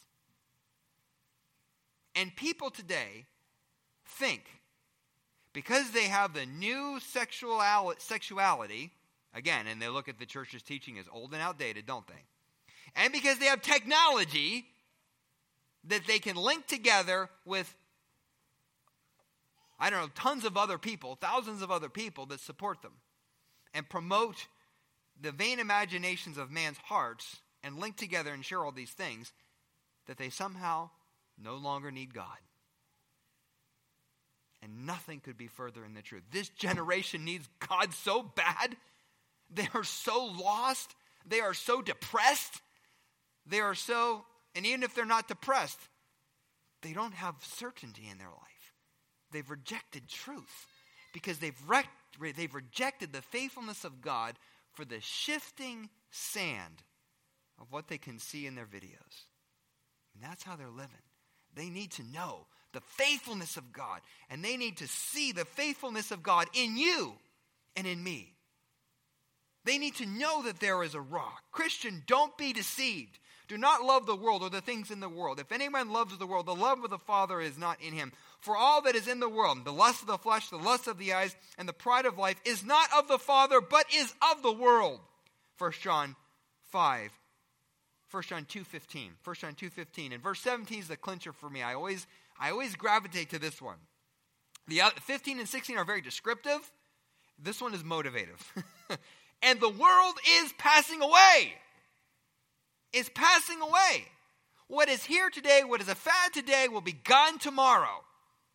A: And people today think, because they have the new sexual sexuality, again, and they look at the church's teaching as old and outdated, don't they? And because they have technology, that they can link together with, I don't know, tons of other people, thousands of other people that support them and promote the vain imaginations of man's hearts and link together and share all these things, that they somehow no longer need God. And nothing could be further in the truth. This generation needs God so bad. They are so lost. They are so depressed. They are so, and even if they're not depressed, they don't have certainty in their life. They've rejected truth because they've, rec- they've rejected the faithfulness of God for the shifting sand of what they can see in their videos. And that's how they're living. They need to know the faithfulness of God, and they need to see the faithfulness of God in you and in me. They need to know that there is a rock. Christian, don't be deceived. Do not love the world or the things in the world. If anyone loves the world, the love of the Father is not in him. For all that is in the world, the lust of the flesh, the lust of the eyes, and the pride of life is not of the Father, but is of the world. First John five. First John two fifteen. First John two fifteen. And verse seventeen is the clincher for me. I always, I always gravitate to this one. The other, fifteen and sixteen are very descriptive. This one is motivative. And the world is passing away. Is passing away. What is here today, what is a fad today, will be gone tomorrow.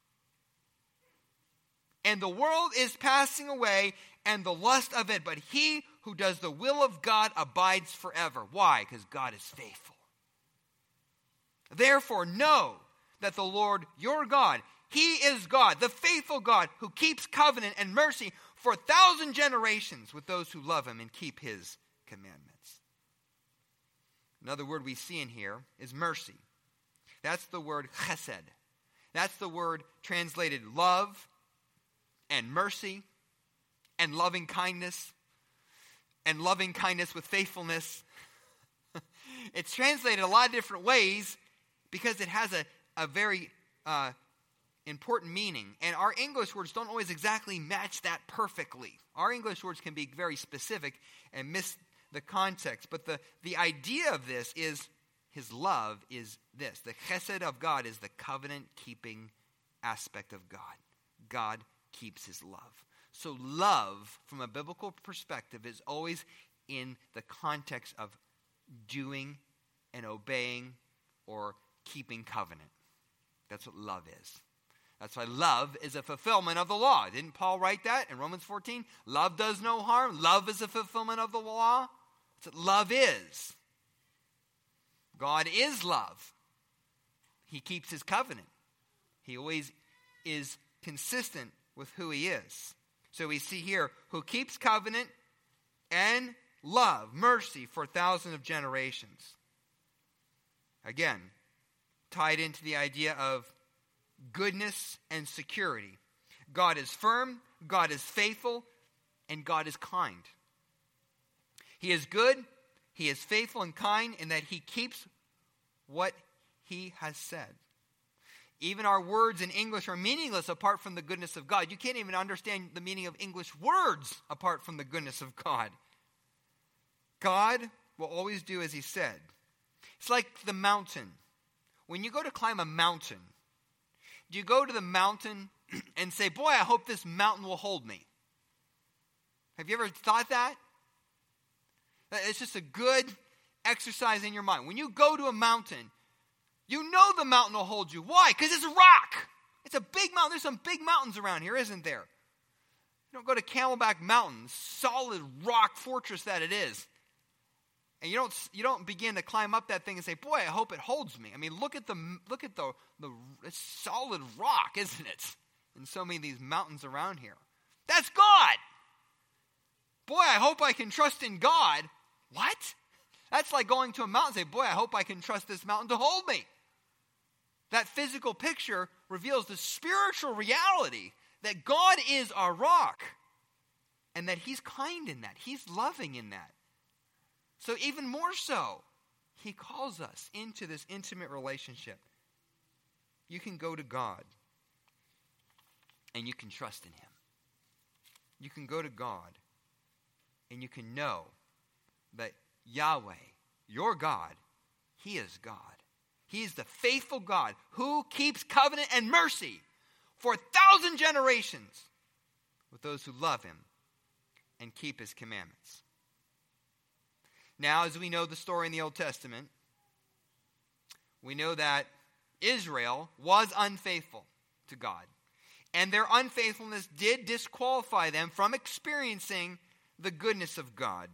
A: And the world is passing away, and the lust of it. But he who does the will of God abides forever. Why? Because God is faithful. Therefore, know that the Lord your God, he is God, the faithful God, who keeps covenant and mercy for a thousand generations with those who love him and keep his commandments. Another word we see in here is mercy. That's the word chesed. That's the word translated love and mercy and loving kindness and loving kindness with faithfulness. It's translated a lot of different ways because it has a, a very uh, important meaning. And our English words don't always exactly match that perfectly. Our English words can be very specific and miss the context. But the, the idea of this is his love is this. The chesed of God is the covenant-keeping aspect of God. God keeps his love. So love, from a biblical perspective, is always in the context of doing and obeying or keeping covenant. That's what love is. That's why love is a fulfillment of the law. Didn't Paul write that in Romans fourteen? Love does no harm. Love is a fulfillment of the law. That's what love is. God is love. He keeps his covenant. He always is consistent with who he is. So we see here, who keeps covenant and love, mercy for a thousand of generations. Again, tied into the idea of goodness and security. God is firm, God is faithful, and God is kind. He is good, he is faithful and kind in that he keeps what he has said. Even our words in English are meaningless apart from the goodness of God. You can't even understand the meaning of English words apart from the goodness of God. God will always do as he said. It's like the mountain. When you go to climb a mountain, do you go to the mountain and say, boy, I hope this mountain will hold me? Have you ever thought that? It's just a good exercise in your mind. When you go to a mountain, you know the mountain will hold you. Why? Because it's a rock. It's a big mountain. There's some big mountains around here, isn't there? You don't go to Camelback Mountain, solid rock fortress that it is. And you don't you don't begin to climb up that thing and say, boy, I hope it holds me. I mean, look at the look at the the it's solid rock, isn't it? And so many of these mountains around here. That's God. Boy, I hope I can trust in God. What? That's like going to a mountain and say, boy, I hope I can trust this mountain to hold me. That physical picture reveals the spiritual reality that God is our rock and that he's kind in that. He's loving in that. So even more so, he calls us into this intimate relationship. You can go to God and you can trust in him. You can go to God and you can know that Yahweh, your God, he is God. He is the faithful God who keeps covenant and mercy for a thousand generations with those who love him and keep his commandments. Now, as we know the story in the Old Testament, we know that Israel was unfaithful to God. And their unfaithfulness did disqualify them from experiencing the goodness of God.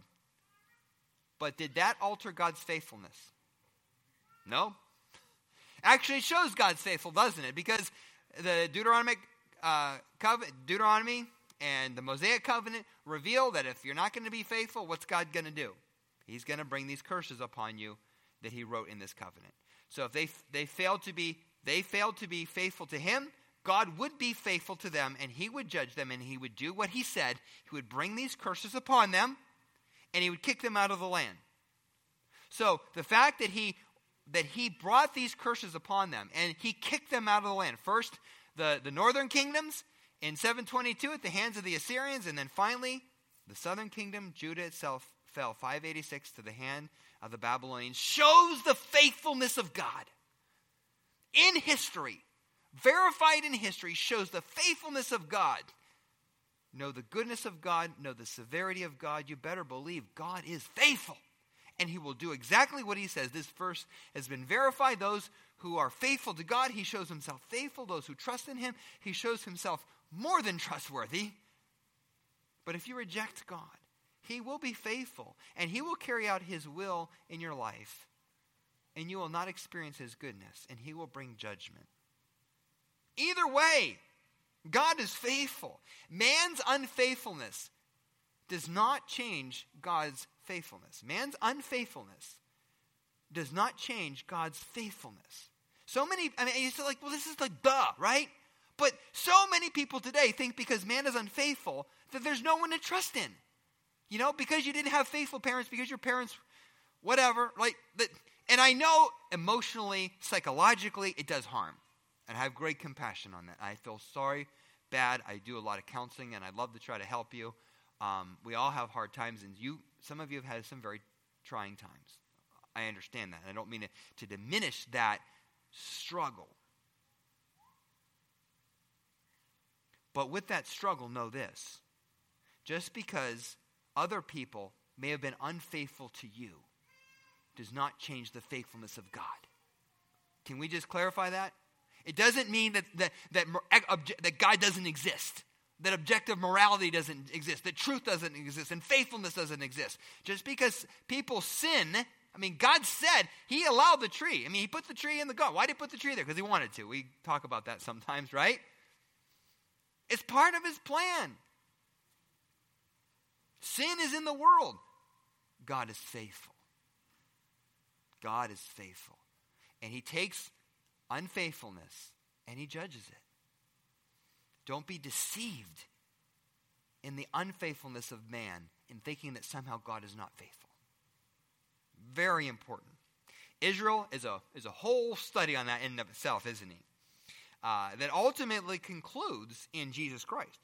A: But did that alter God's faithfulness? No. Actually, it shows God's faithful, doesn't it? Because the Deuteronomic uh, covenant, Deuteronomy and the Mosaic covenant reveal that if you're not going to be faithful, what's God going to do? He's going to bring these curses upon you that he wrote in this covenant. So if they they failed to be they failed to be faithful to him, God would be faithful to them, and he would judge them, and he would do what he said. He would bring these curses upon them, and he would kick them out of the land. So the fact that he that he brought these curses upon them, and he kicked them out of the land. First, the, the northern kingdoms in seven twenty-two at the hands of the Assyrians, and then finally, the southern kingdom, Judah itself, fell five eighty-six to the hand of the Babylonians, shows the faithfulness of God. In history, verified in history, shows the faithfulness of God. Know the goodness of God, know the severity of God. You better believe God is faithful. And he will do exactly what he says. This verse has been verified. Those who are faithful to God, he shows himself faithful. Those who trust in him, he shows himself more than trustworthy. But if you reject God, he will be faithful. And he will carry out his will in your life. And you will not experience his goodness. And he will bring judgment. Either way, God is faithful. Man's unfaithfulness does not change God's faithfulness. Man's unfaithfulness does not change God's faithfulness. So many, I mean, you say like, well, this is like duh, right? But so many people today think because man is unfaithful that there's no one to trust in. You know, because you didn't have faithful parents, because your parents, whatever, like that. And I know emotionally, psychologically, it does harm. And I have great compassion on that. I feel sorry, bad. I do a lot of counseling, and I'd love to try to help you. Um, we all have hard times, and you, some of you have had some very trying times. I understand that. I don't mean to, to diminish that struggle. But with that struggle, know this. Just because other people may have been unfaithful to you does not change the faithfulness of God. Can we just clarify that? It doesn't mean that that that, that God doesn't exist, that objective morality doesn't exist, that truth doesn't exist, and faithfulness doesn't exist. Just because people sin, I mean, God said he allowed the tree. I mean, he put the tree in the garden. Why did he put the tree there? Because he wanted to. We talk about that sometimes, right? It's part of his plan. Sin is in the world. God is faithful. God is faithful. And he takes unfaithfulness and he judges it. Don't be deceived in the unfaithfulness of man in thinking that somehow God is not faithful. Very important. Israel is a, is a whole study on that in and of itself, isn't he? Uh, that ultimately concludes in Jesus Christ.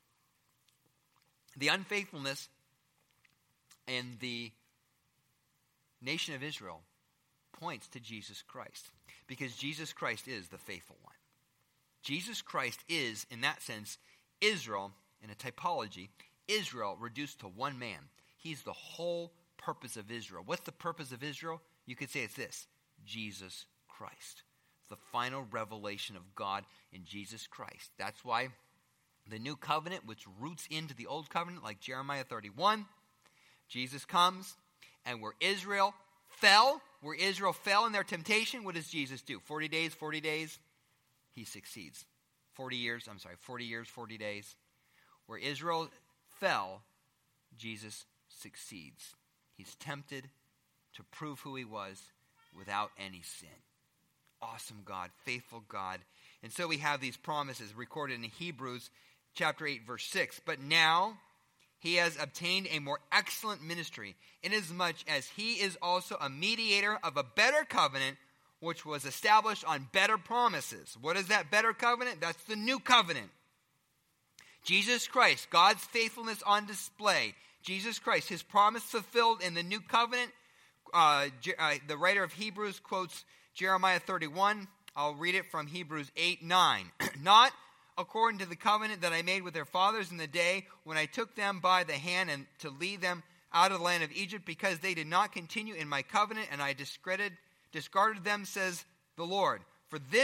A: The unfaithfulness in the nation of Israel points to Jesus Christ, because Jesus Christ is the faithful one. Jesus Christ is, in that sense, Israel, in a typology, Israel reduced to one man. He's the whole purpose of Israel. What's the purpose of Israel? You could say it's this: Jesus Christ. The final revelation of God in Jesus Christ. That's why the new covenant, which roots into the old covenant, like Jeremiah thirty-one, Jesus comes, and where Israel fell, where Israel fell in their temptation, what does Jesus do? forty days, forty days, he succeeds. forty years, I'm sorry, forty years, forty days. Where Israel fell, Jesus succeeds. He's tempted to prove who he was without any sin. Awesome God, faithful God. And so we have these promises recorded in Hebrews chapter eight, verse six. But now he has obtained a more excellent ministry, inasmuch as he is also a mediator of a better covenant, which was established on better promises. What is that better covenant? That's the new covenant. Jesus Christ, God's faithfulness on display. Jesus Christ, his promise fulfilled in the new covenant. Uh, uh, the writer of Hebrews quotes Jeremiah thirty-one. I'll read it from Hebrews eight, nine. Not according to the covenant that I made with their fathers in the day when I took them by the hand and to lead them out of the land of Egypt, because they did not continue in my covenant, and I discredited, discarded them, says the Lord. For this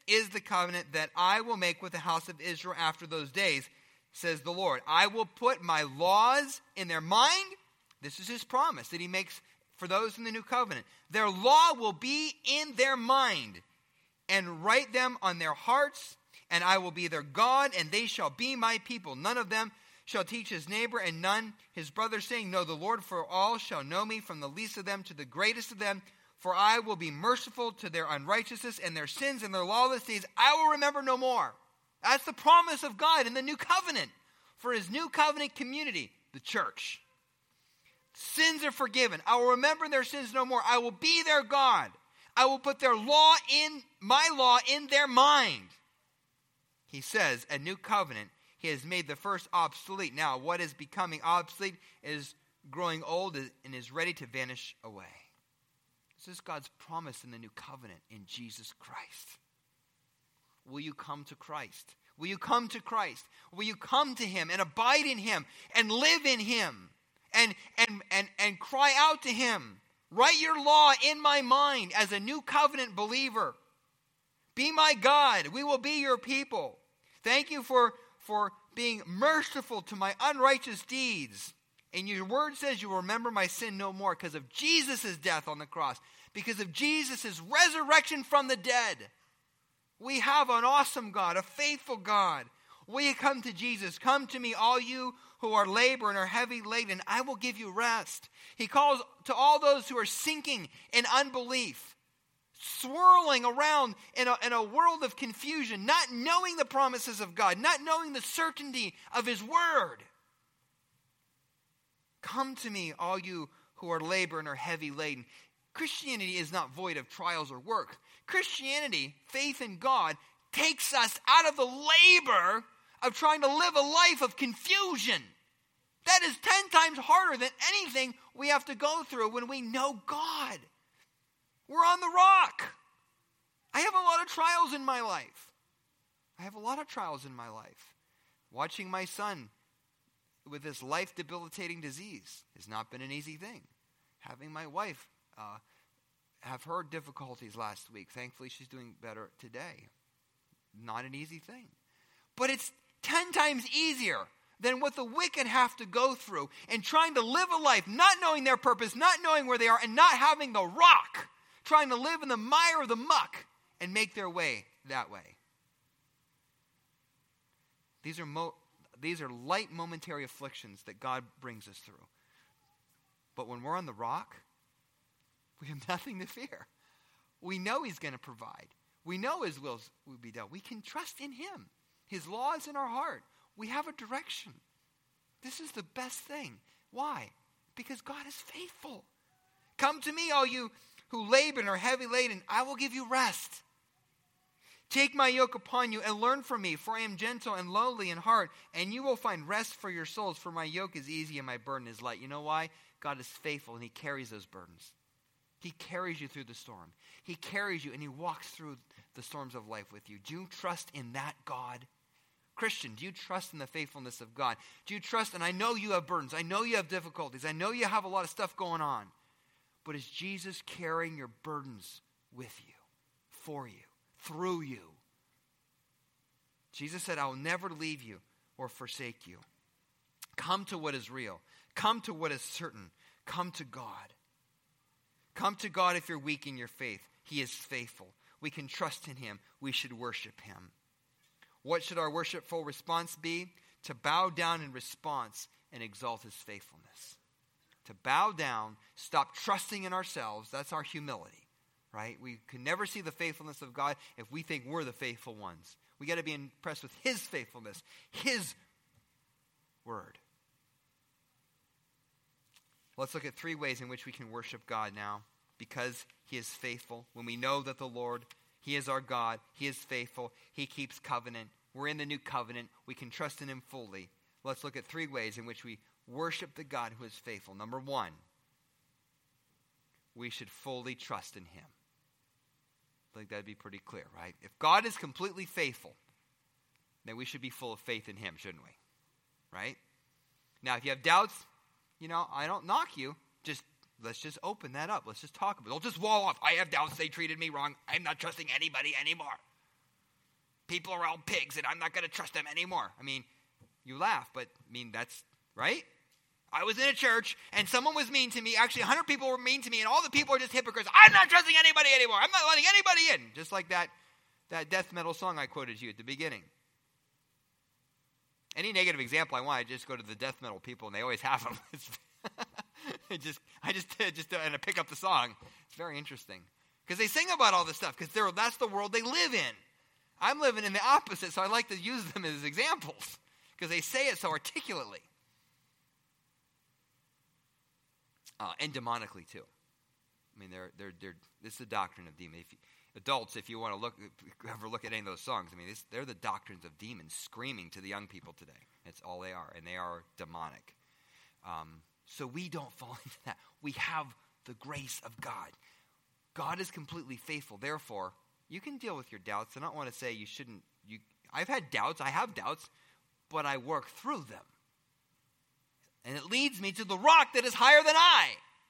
A: is the covenant that I will make with the house of Israel after those days, says the Lord. I will put my laws in their mind. This is his promise that he makes for those in the new covenant. Their law will be in their mind, and write them on their hearts, and I will be their God, and they shall be my people. None of them shall teach his neighbor, and none his brother, saying, Know the Lord, for all shall know me, from the least of them to the greatest of them. For I will be merciful to their unrighteousness, and their sins and their lawless deeds I will remember no more. That's the promise of God in the new covenant for his new covenant community, the church. Sins are forgiven. I will remember their sins no more. I will be their God. I will put their law in, my law in their mind. He says, a new covenant. He has made the first obsolete. Now, what is becoming obsolete is growing old and is ready to vanish away. This is God's promise in the new covenant in Jesus Christ. Will you come to Christ? Will you come to Christ? Will you come to him and abide in him and live in him and, and, and, and cry out to him? Write your law in my mind as a new covenant believer. Be my God. We will be your people. Thank you for, for being merciful to my unrighteous deeds. And your word says you will remember my sin no more because of Jesus' death on the cross. Because of Jesus' resurrection from the dead. We have an awesome God, a faithful God. Will you come to Jesus? Come to me, all you who are labor and are heavy laden. I will give you rest. He calls to all those who are sinking in unbelief, swirling around in a, in a world of confusion, not knowing the promises of God, not knowing the certainty of his word. Come to me, all you who are labor and are heavy laden. Christianity is not void of trials or work. Christianity, faith in God, takes us out of the labor of trying to live a life of confusion. That is ten times harder than anything we have to go through when we know God. We're on the rock. I have a lot of trials in my life. I have a lot of trials in my life. Watching my son with this life-debilitating disease has not been an easy thing. Having my wife uh, have her difficulties last week. Thankfully, she's doing better today. Not an easy thing. But it's ten times easier than what the wicked have to go through in trying to live a life, not knowing their purpose, not knowing where they are, and not having the rock, trying to live in the mire of the muck and make their way that way. These are mo- these are light momentary afflictions that God brings us through. But when we're on the rock, we have nothing to fear. We know he's going to provide. We know his will will be done. We can trust in him. His law is in our heart. We have a direction. This is the best thing. Why? Because God is faithful. Come to me, all you who labor and are heavy laden. I will give you rest. Take my yoke upon you and learn from me, for I am gentle and lowly in heart, and you will find rest for your souls, for my yoke is easy and my burden is light. You know why? God is faithful and he carries those burdens. He carries you through the storm. He carries you and he walks through the storms of life with you. Do you trust in that God? Christian, do you trust in the faithfulness of God? Do you trust, and I know you have burdens. I know you have difficulties. I know you have a lot of stuff going on. But is Jesus carrying your burdens with you, for you, through you? Jesus said, I will never leave you or forsake you. Come to what is real. Come to what is certain. Come to God. Come to God if you're weak in your faith. He is faithful. We can trust in him. We should worship him. What should our worshipful response be? To bow down in response and exalt his faithfulness. To bow down, stop trusting in ourselves. That's our humility, right? We can never see the faithfulness of God if we think we're the faithful ones. We got to be impressed with his faithfulness, his word. Let's look at three ways in which we can worship God now, because he is faithful. When we know that the Lord, he is our God, he is faithful, he keeps covenant. We're in the new covenant. We can trust in him fully. Let's look at three ways in which we worship the God who is faithful. Number one, we should fully trust in him. I think that'd be pretty clear, right? If God is completely faithful, then we should be full of faith in him, shouldn't we? Right? Now, if you have doubts, you know, I don't knock you. Just let's just open that up. Let's just talk about it. Don't just wall off. I have doubts. They treated me wrong. I'm not trusting anybody anymore. people are all pigs and I'm not going to trust them anymore. I mean, you laugh, but I mean, that's right. I was in a church and someone was mean to me. Actually, a hundred people were mean to me and all the people are just hypocrites. I'm not trusting anybody anymore. I'm not letting anybody in. Just like that, that death metal song I quoted to you at the beginning. Any negative example I want, I just go to the death metal people and they always have them. I just, I just, just uh, and I pick up the song. It's very interesting because they sing about all this stuff because that's the world they live in. I'm living in the opposite, so I like to use them as examples because they say it so articulately. Uh, and demonically too. I mean, they're they're they're. This is the doctrine of demons. If you, adults, if you want to look, ever look at any of those songs, I mean, this, they're the doctrines of demons screaming to the young people today. That's all they are, and they are demonic. Um, so we don't fall into that. We have the grace of God. God is completely faithful. Therefore, you can deal with your doubts. I don't want to say you shouldn't. You, I've had doubts. I have doubts, but I work through them. And it leads me to the rock that is higher than I.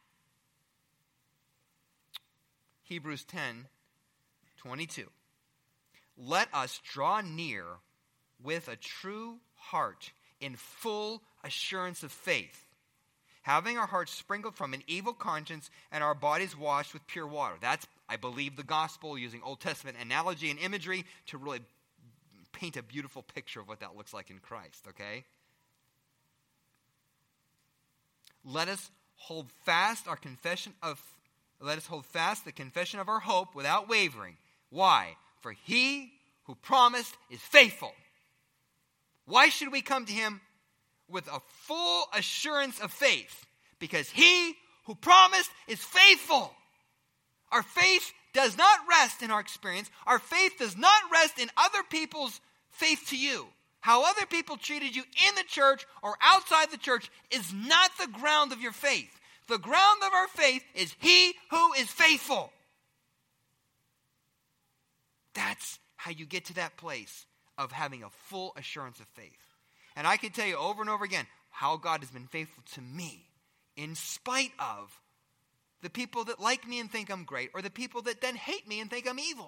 A: Hebrews ten, twenty-two. Let us draw near with a true heart in full assurance of faith, having our hearts sprinkled from an evil conscience and our bodies washed with pure water. That's, I believe, the gospel, using Old Testament analogy and imagery to really paint a beautiful picture of what that looks like in Christ, okay? Let us hold fast our confession of, let us hold fast the confession of our hope without wavering. Why? For he who promised is faithful. Why should we come to him with a full assurance of faith? Because he who promised is faithful. Our faith does not rest in our experience. Our faith does not rest in other people's faith to you. How other people treated you in the church or outside the church is not the ground of your faith. The ground of our faith is he who is faithful. That's how you get to that place of having a full assurance of faith. And I can tell you over and over again how God has been faithful to me in spite of the people that like me and think I'm great, or the people that then hate me and think I'm evil.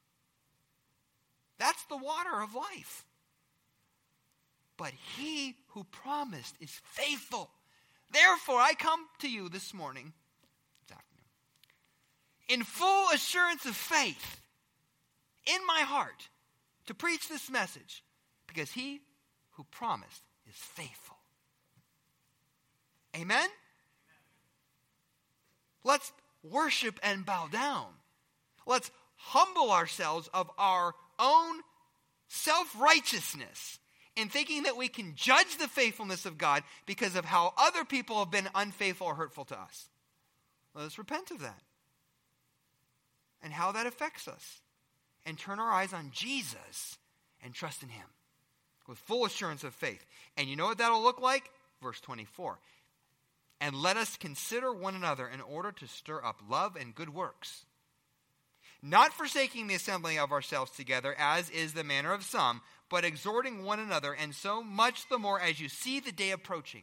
A: That's the water of life. But he who promised is faithful. Therefore, I come to you this morning, this afternoon, in full assurance of faith in my heart to preach this message, because he who promised is faithful. Amen? Let's worship and bow down. Let's humble ourselves of our own self-righteousness in thinking that we can judge the faithfulness of God because of how other people have been unfaithful or hurtful to us. Let us repent of that and how that affects us, and turn our eyes on Jesus and trust in him with full assurance of faith. And you know what that'll look like? Verse twenty-four. And let us consider one another in order to stir up love and good works, not forsaking the assembling of ourselves together, as is the manner of some, but exhorting one another, and so much the more as you see the day approaching.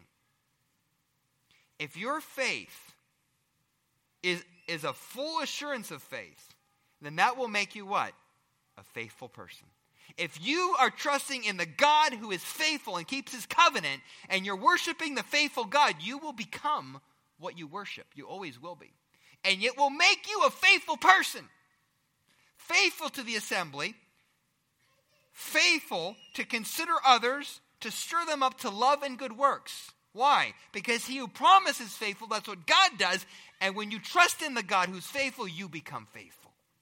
A: If your faith is, is a full assurance of faith, then that will make you what? A faithful person. If you are trusting in the God who is faithful and keeps his covenant, and you're worshiping the faithful God, you will become what you worship. You always will be. And it will make you a faithful person. Faithful to the assembly, faithful to consider others, to stir them up to love and good works. Why? Because he who promises faithful, that's what God does. And when you trust in the God who's faithful, you become faithful.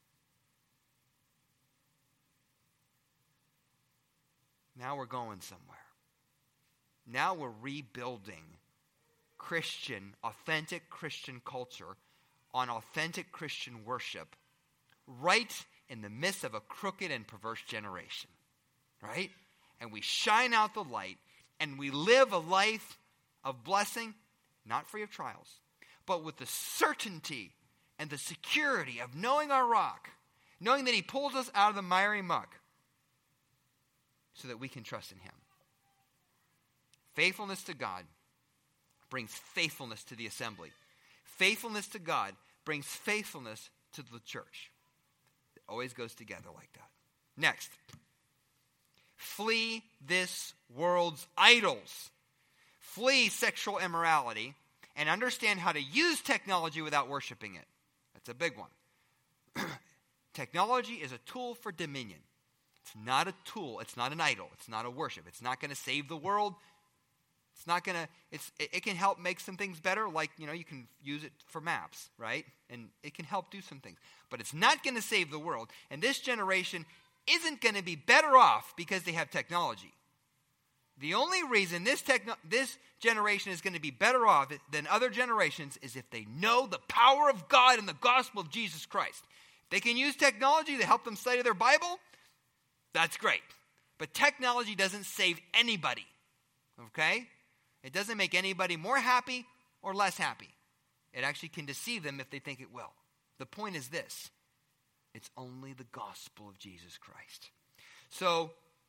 A: Now we're going somewhere. Now we're rebuilding Christian, authentic Christian culture on authentic Christian worship right in the midst of a crooked and perverse generation. Right? And we shine out the light, and we live a life of blessing, not free of trials, but with the certainty and the security of knowing our rock, knowing that he pulls us out of the miry muck so that we can trust in him. Faithfulness to God brings faithfulness to the assembly. Faithfulness to God brings faithfulness to the church. It always goes together like that. Next, Flee this world's idols. Flee sexual immorality and understand how to use technology without worshiping it. That's a big one. Technology is a tool for dominion. It's not a tool. It's not an idol. It's not a worship. It's not going to save the world. It's not going to, it's, it, it can help make some things better, like, you know, you can use it for maps, right? And it can help do some things. But it's not going to save the world. And this generation isn't going to be better off because they have technology. The only reason this techno- this generation is going to be better off than other generations is if they know the power of God and the gospel of Jesus Christ. If they can use technology to help them study their Bible, that's great. But technology doesn't save anybody, okay? It doesn't make anybody more happy or less happy. It actually can deceive them if they think it will. The point is this: it's only the gospel of Jesus Christ. So,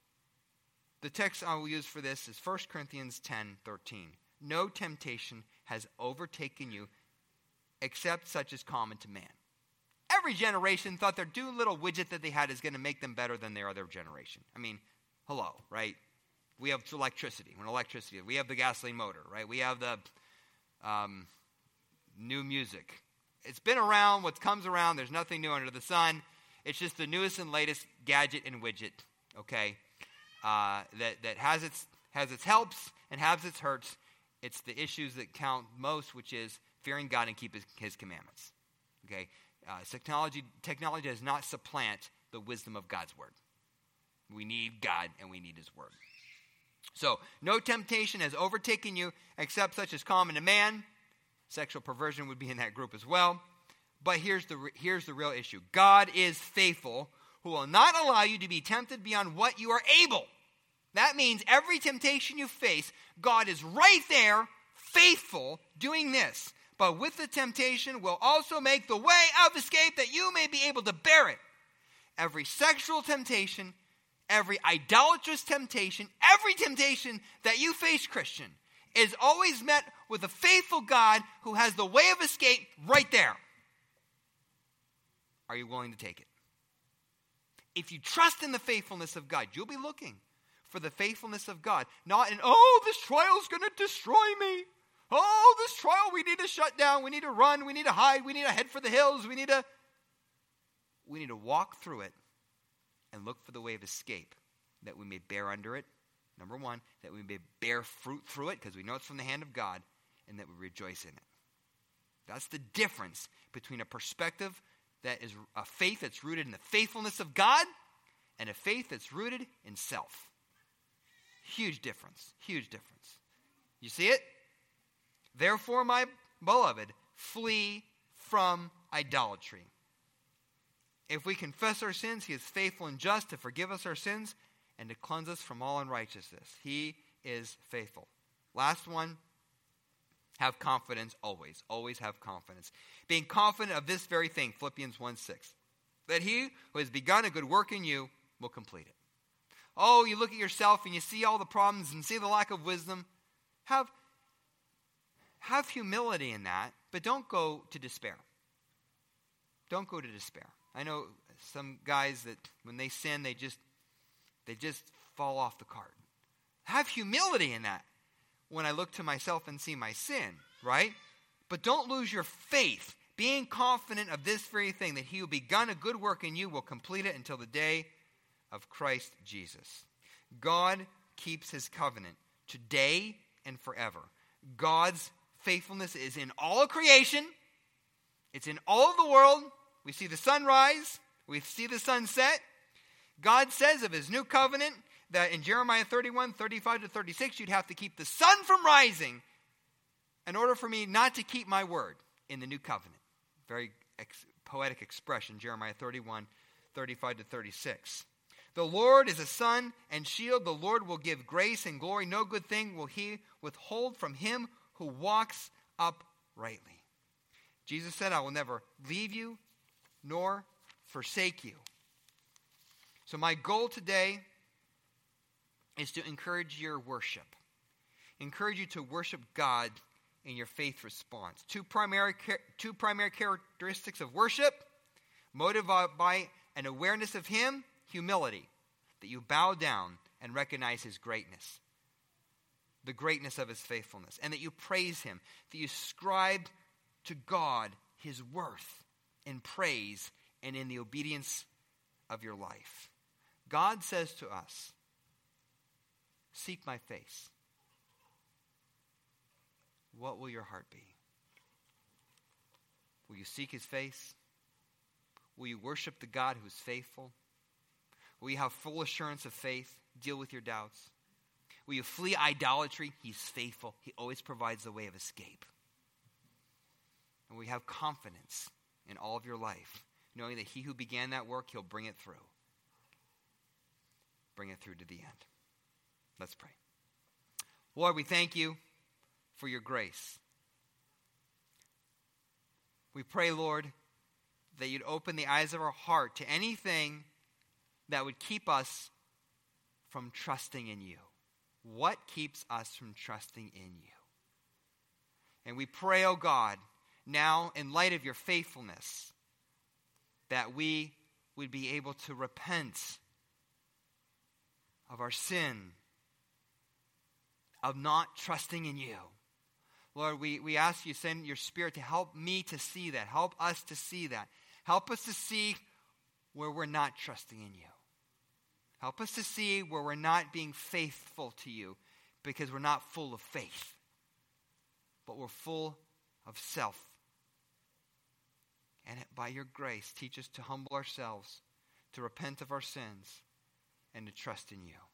A: the text I will use for this is First Corinthians ten thirteen. No temptation has overtaken you except such as common to man. Every generation thought their new little widget that they had is going to make them better than their other generation. I mean, hello, right? We have electricity. When electricity, we have the gasoline motor, right? We have the um, new music. It's been around. What comes around, there's nothing new under the sun. It's just the newest and latest gadget and widget, okay, uh, that, that has its has its helps and has its hurts. It's the issues that count most, which is fearing God and keep his, his commandments, okay? Uh, technology, technology does not supplant the wisdom of God's word. We need God and we need his word. So, no temptation has overtaken you except such as common to man. Sexual perversion would be in that group as well. But here's the, here's the real issue. God is faithful, who will not allow you to be tempted beyond what you are able. That means every temptation you face, God is right there, faithful, doing this. But with the temptation will also make the way of escape that you may be able to bear it. Every sexual temptation, every idolatrous temptation, every temptation that you face, Christian, is always met with a faithful God who has the way of escape right there. Are you willing to take it? If you trust in the faithfulness of God, you'll be looking for the faithfulness of God, not in, oh, this trial's going to destroy me. Oh, this trial, we need to shut down, we need to run, we need to hide, we need to head for the hills, we need to, we need to walk through it and look for the way of escape, that we may bear under it, number one, that we may bear fruit through it, because we know it's from the hand of God, and that we rejoice in it. That's the difference between a perspective that is a faith that's rooted in the faithfulness of God and a faith that's rooted in self. Huge difference, huge difference. You see it? Therefore, my beloved, flee from idolatry. If we confess our sins, he is faithful and just to forgive us our sins and to cleanse us from all unrighteousness. He is faithful. Last one, have confidence always. Always have confidence. Being confident of this very thing, Philippians one six, that he who has begun a good work in you will complete it. Oh, you look at yourself and you see all the problems and see the lack of wisdom. Have Have humility in that, but don't go to despair. Don't go to despair. I know some guys that when they sin, they just they just fall off the cart. Have humility in that when I look to myself and see my sin, right? But don't lose your faith, being confident of this very thing, that he who begun a good work in you will complete it until the day of Christ Jesus. God keeps his covenant today and forever. God's faithfulness is in all of creation. It's in all of the world. We see the sunrise. We see the sunset. God says of his new covenant that in Jeremiah thirty-one, thirty-five to thirty-six, you'd have to keep the sun from rising in order for me not to keep my word in the new covenant. Very ex- poetic expression, Jeremiah thirty-one, thirty-five to thirty-six. The Lord is a sun and shield. The Lord will give grace and glory. No good thing will he withhold from him who walks uprightly. Jesus said, I will never leave you nor forsake you. So my goal today is to encourage your worship. Encourage you to worship God in your faith response. Two primary, two primary characteristics of worship: motivated by an awareness of him, humility, that you bow down and recognize his greatness, the greatness of his faithfulness, and that you praise him, that you ascribe to God his worth in praise and in the obedience of your life. God says to us, seek my face. What will your heart be? Will you seek his face? Will you worship the God who is faithful? Will you have full assurance of faith? Deal with your doubts? Will you flee idolatry? He's faithful. He always provides a way of escape. And we have confidence in all of your life, knowing that he who began that work, he'll bring it through. Bring it through to the end. Let's pray. Lord, we thank you for your grace. We pray, Lord, that you'd open the eyes of our heart to anything that would keep us from trusting in you. What keeps us from trusting in you? And we pray, oh God, now in light of your faithfulness, that we would be able to repent of our sin, of not trusting in you. Lord, we, we ask you, send your Spirit to help me to see that. Help us to see that. Help us to see where we're not trusting in you. Help us to see where we're not being faithful to you because we're not full of faith, but we're full of self. And by your grace, teach us to humble ourselves, to repent of our sins, and to trust in you.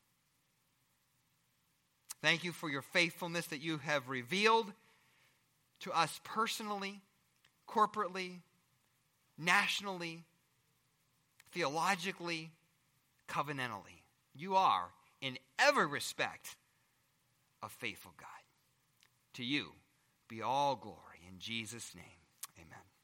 A: Thank you for your faithfulness that you have revealed to us personally, corporately, nationally, theologically, covenantally. You are, in every respect, a faithful God. To you be all glory. In Jesus' name, amen.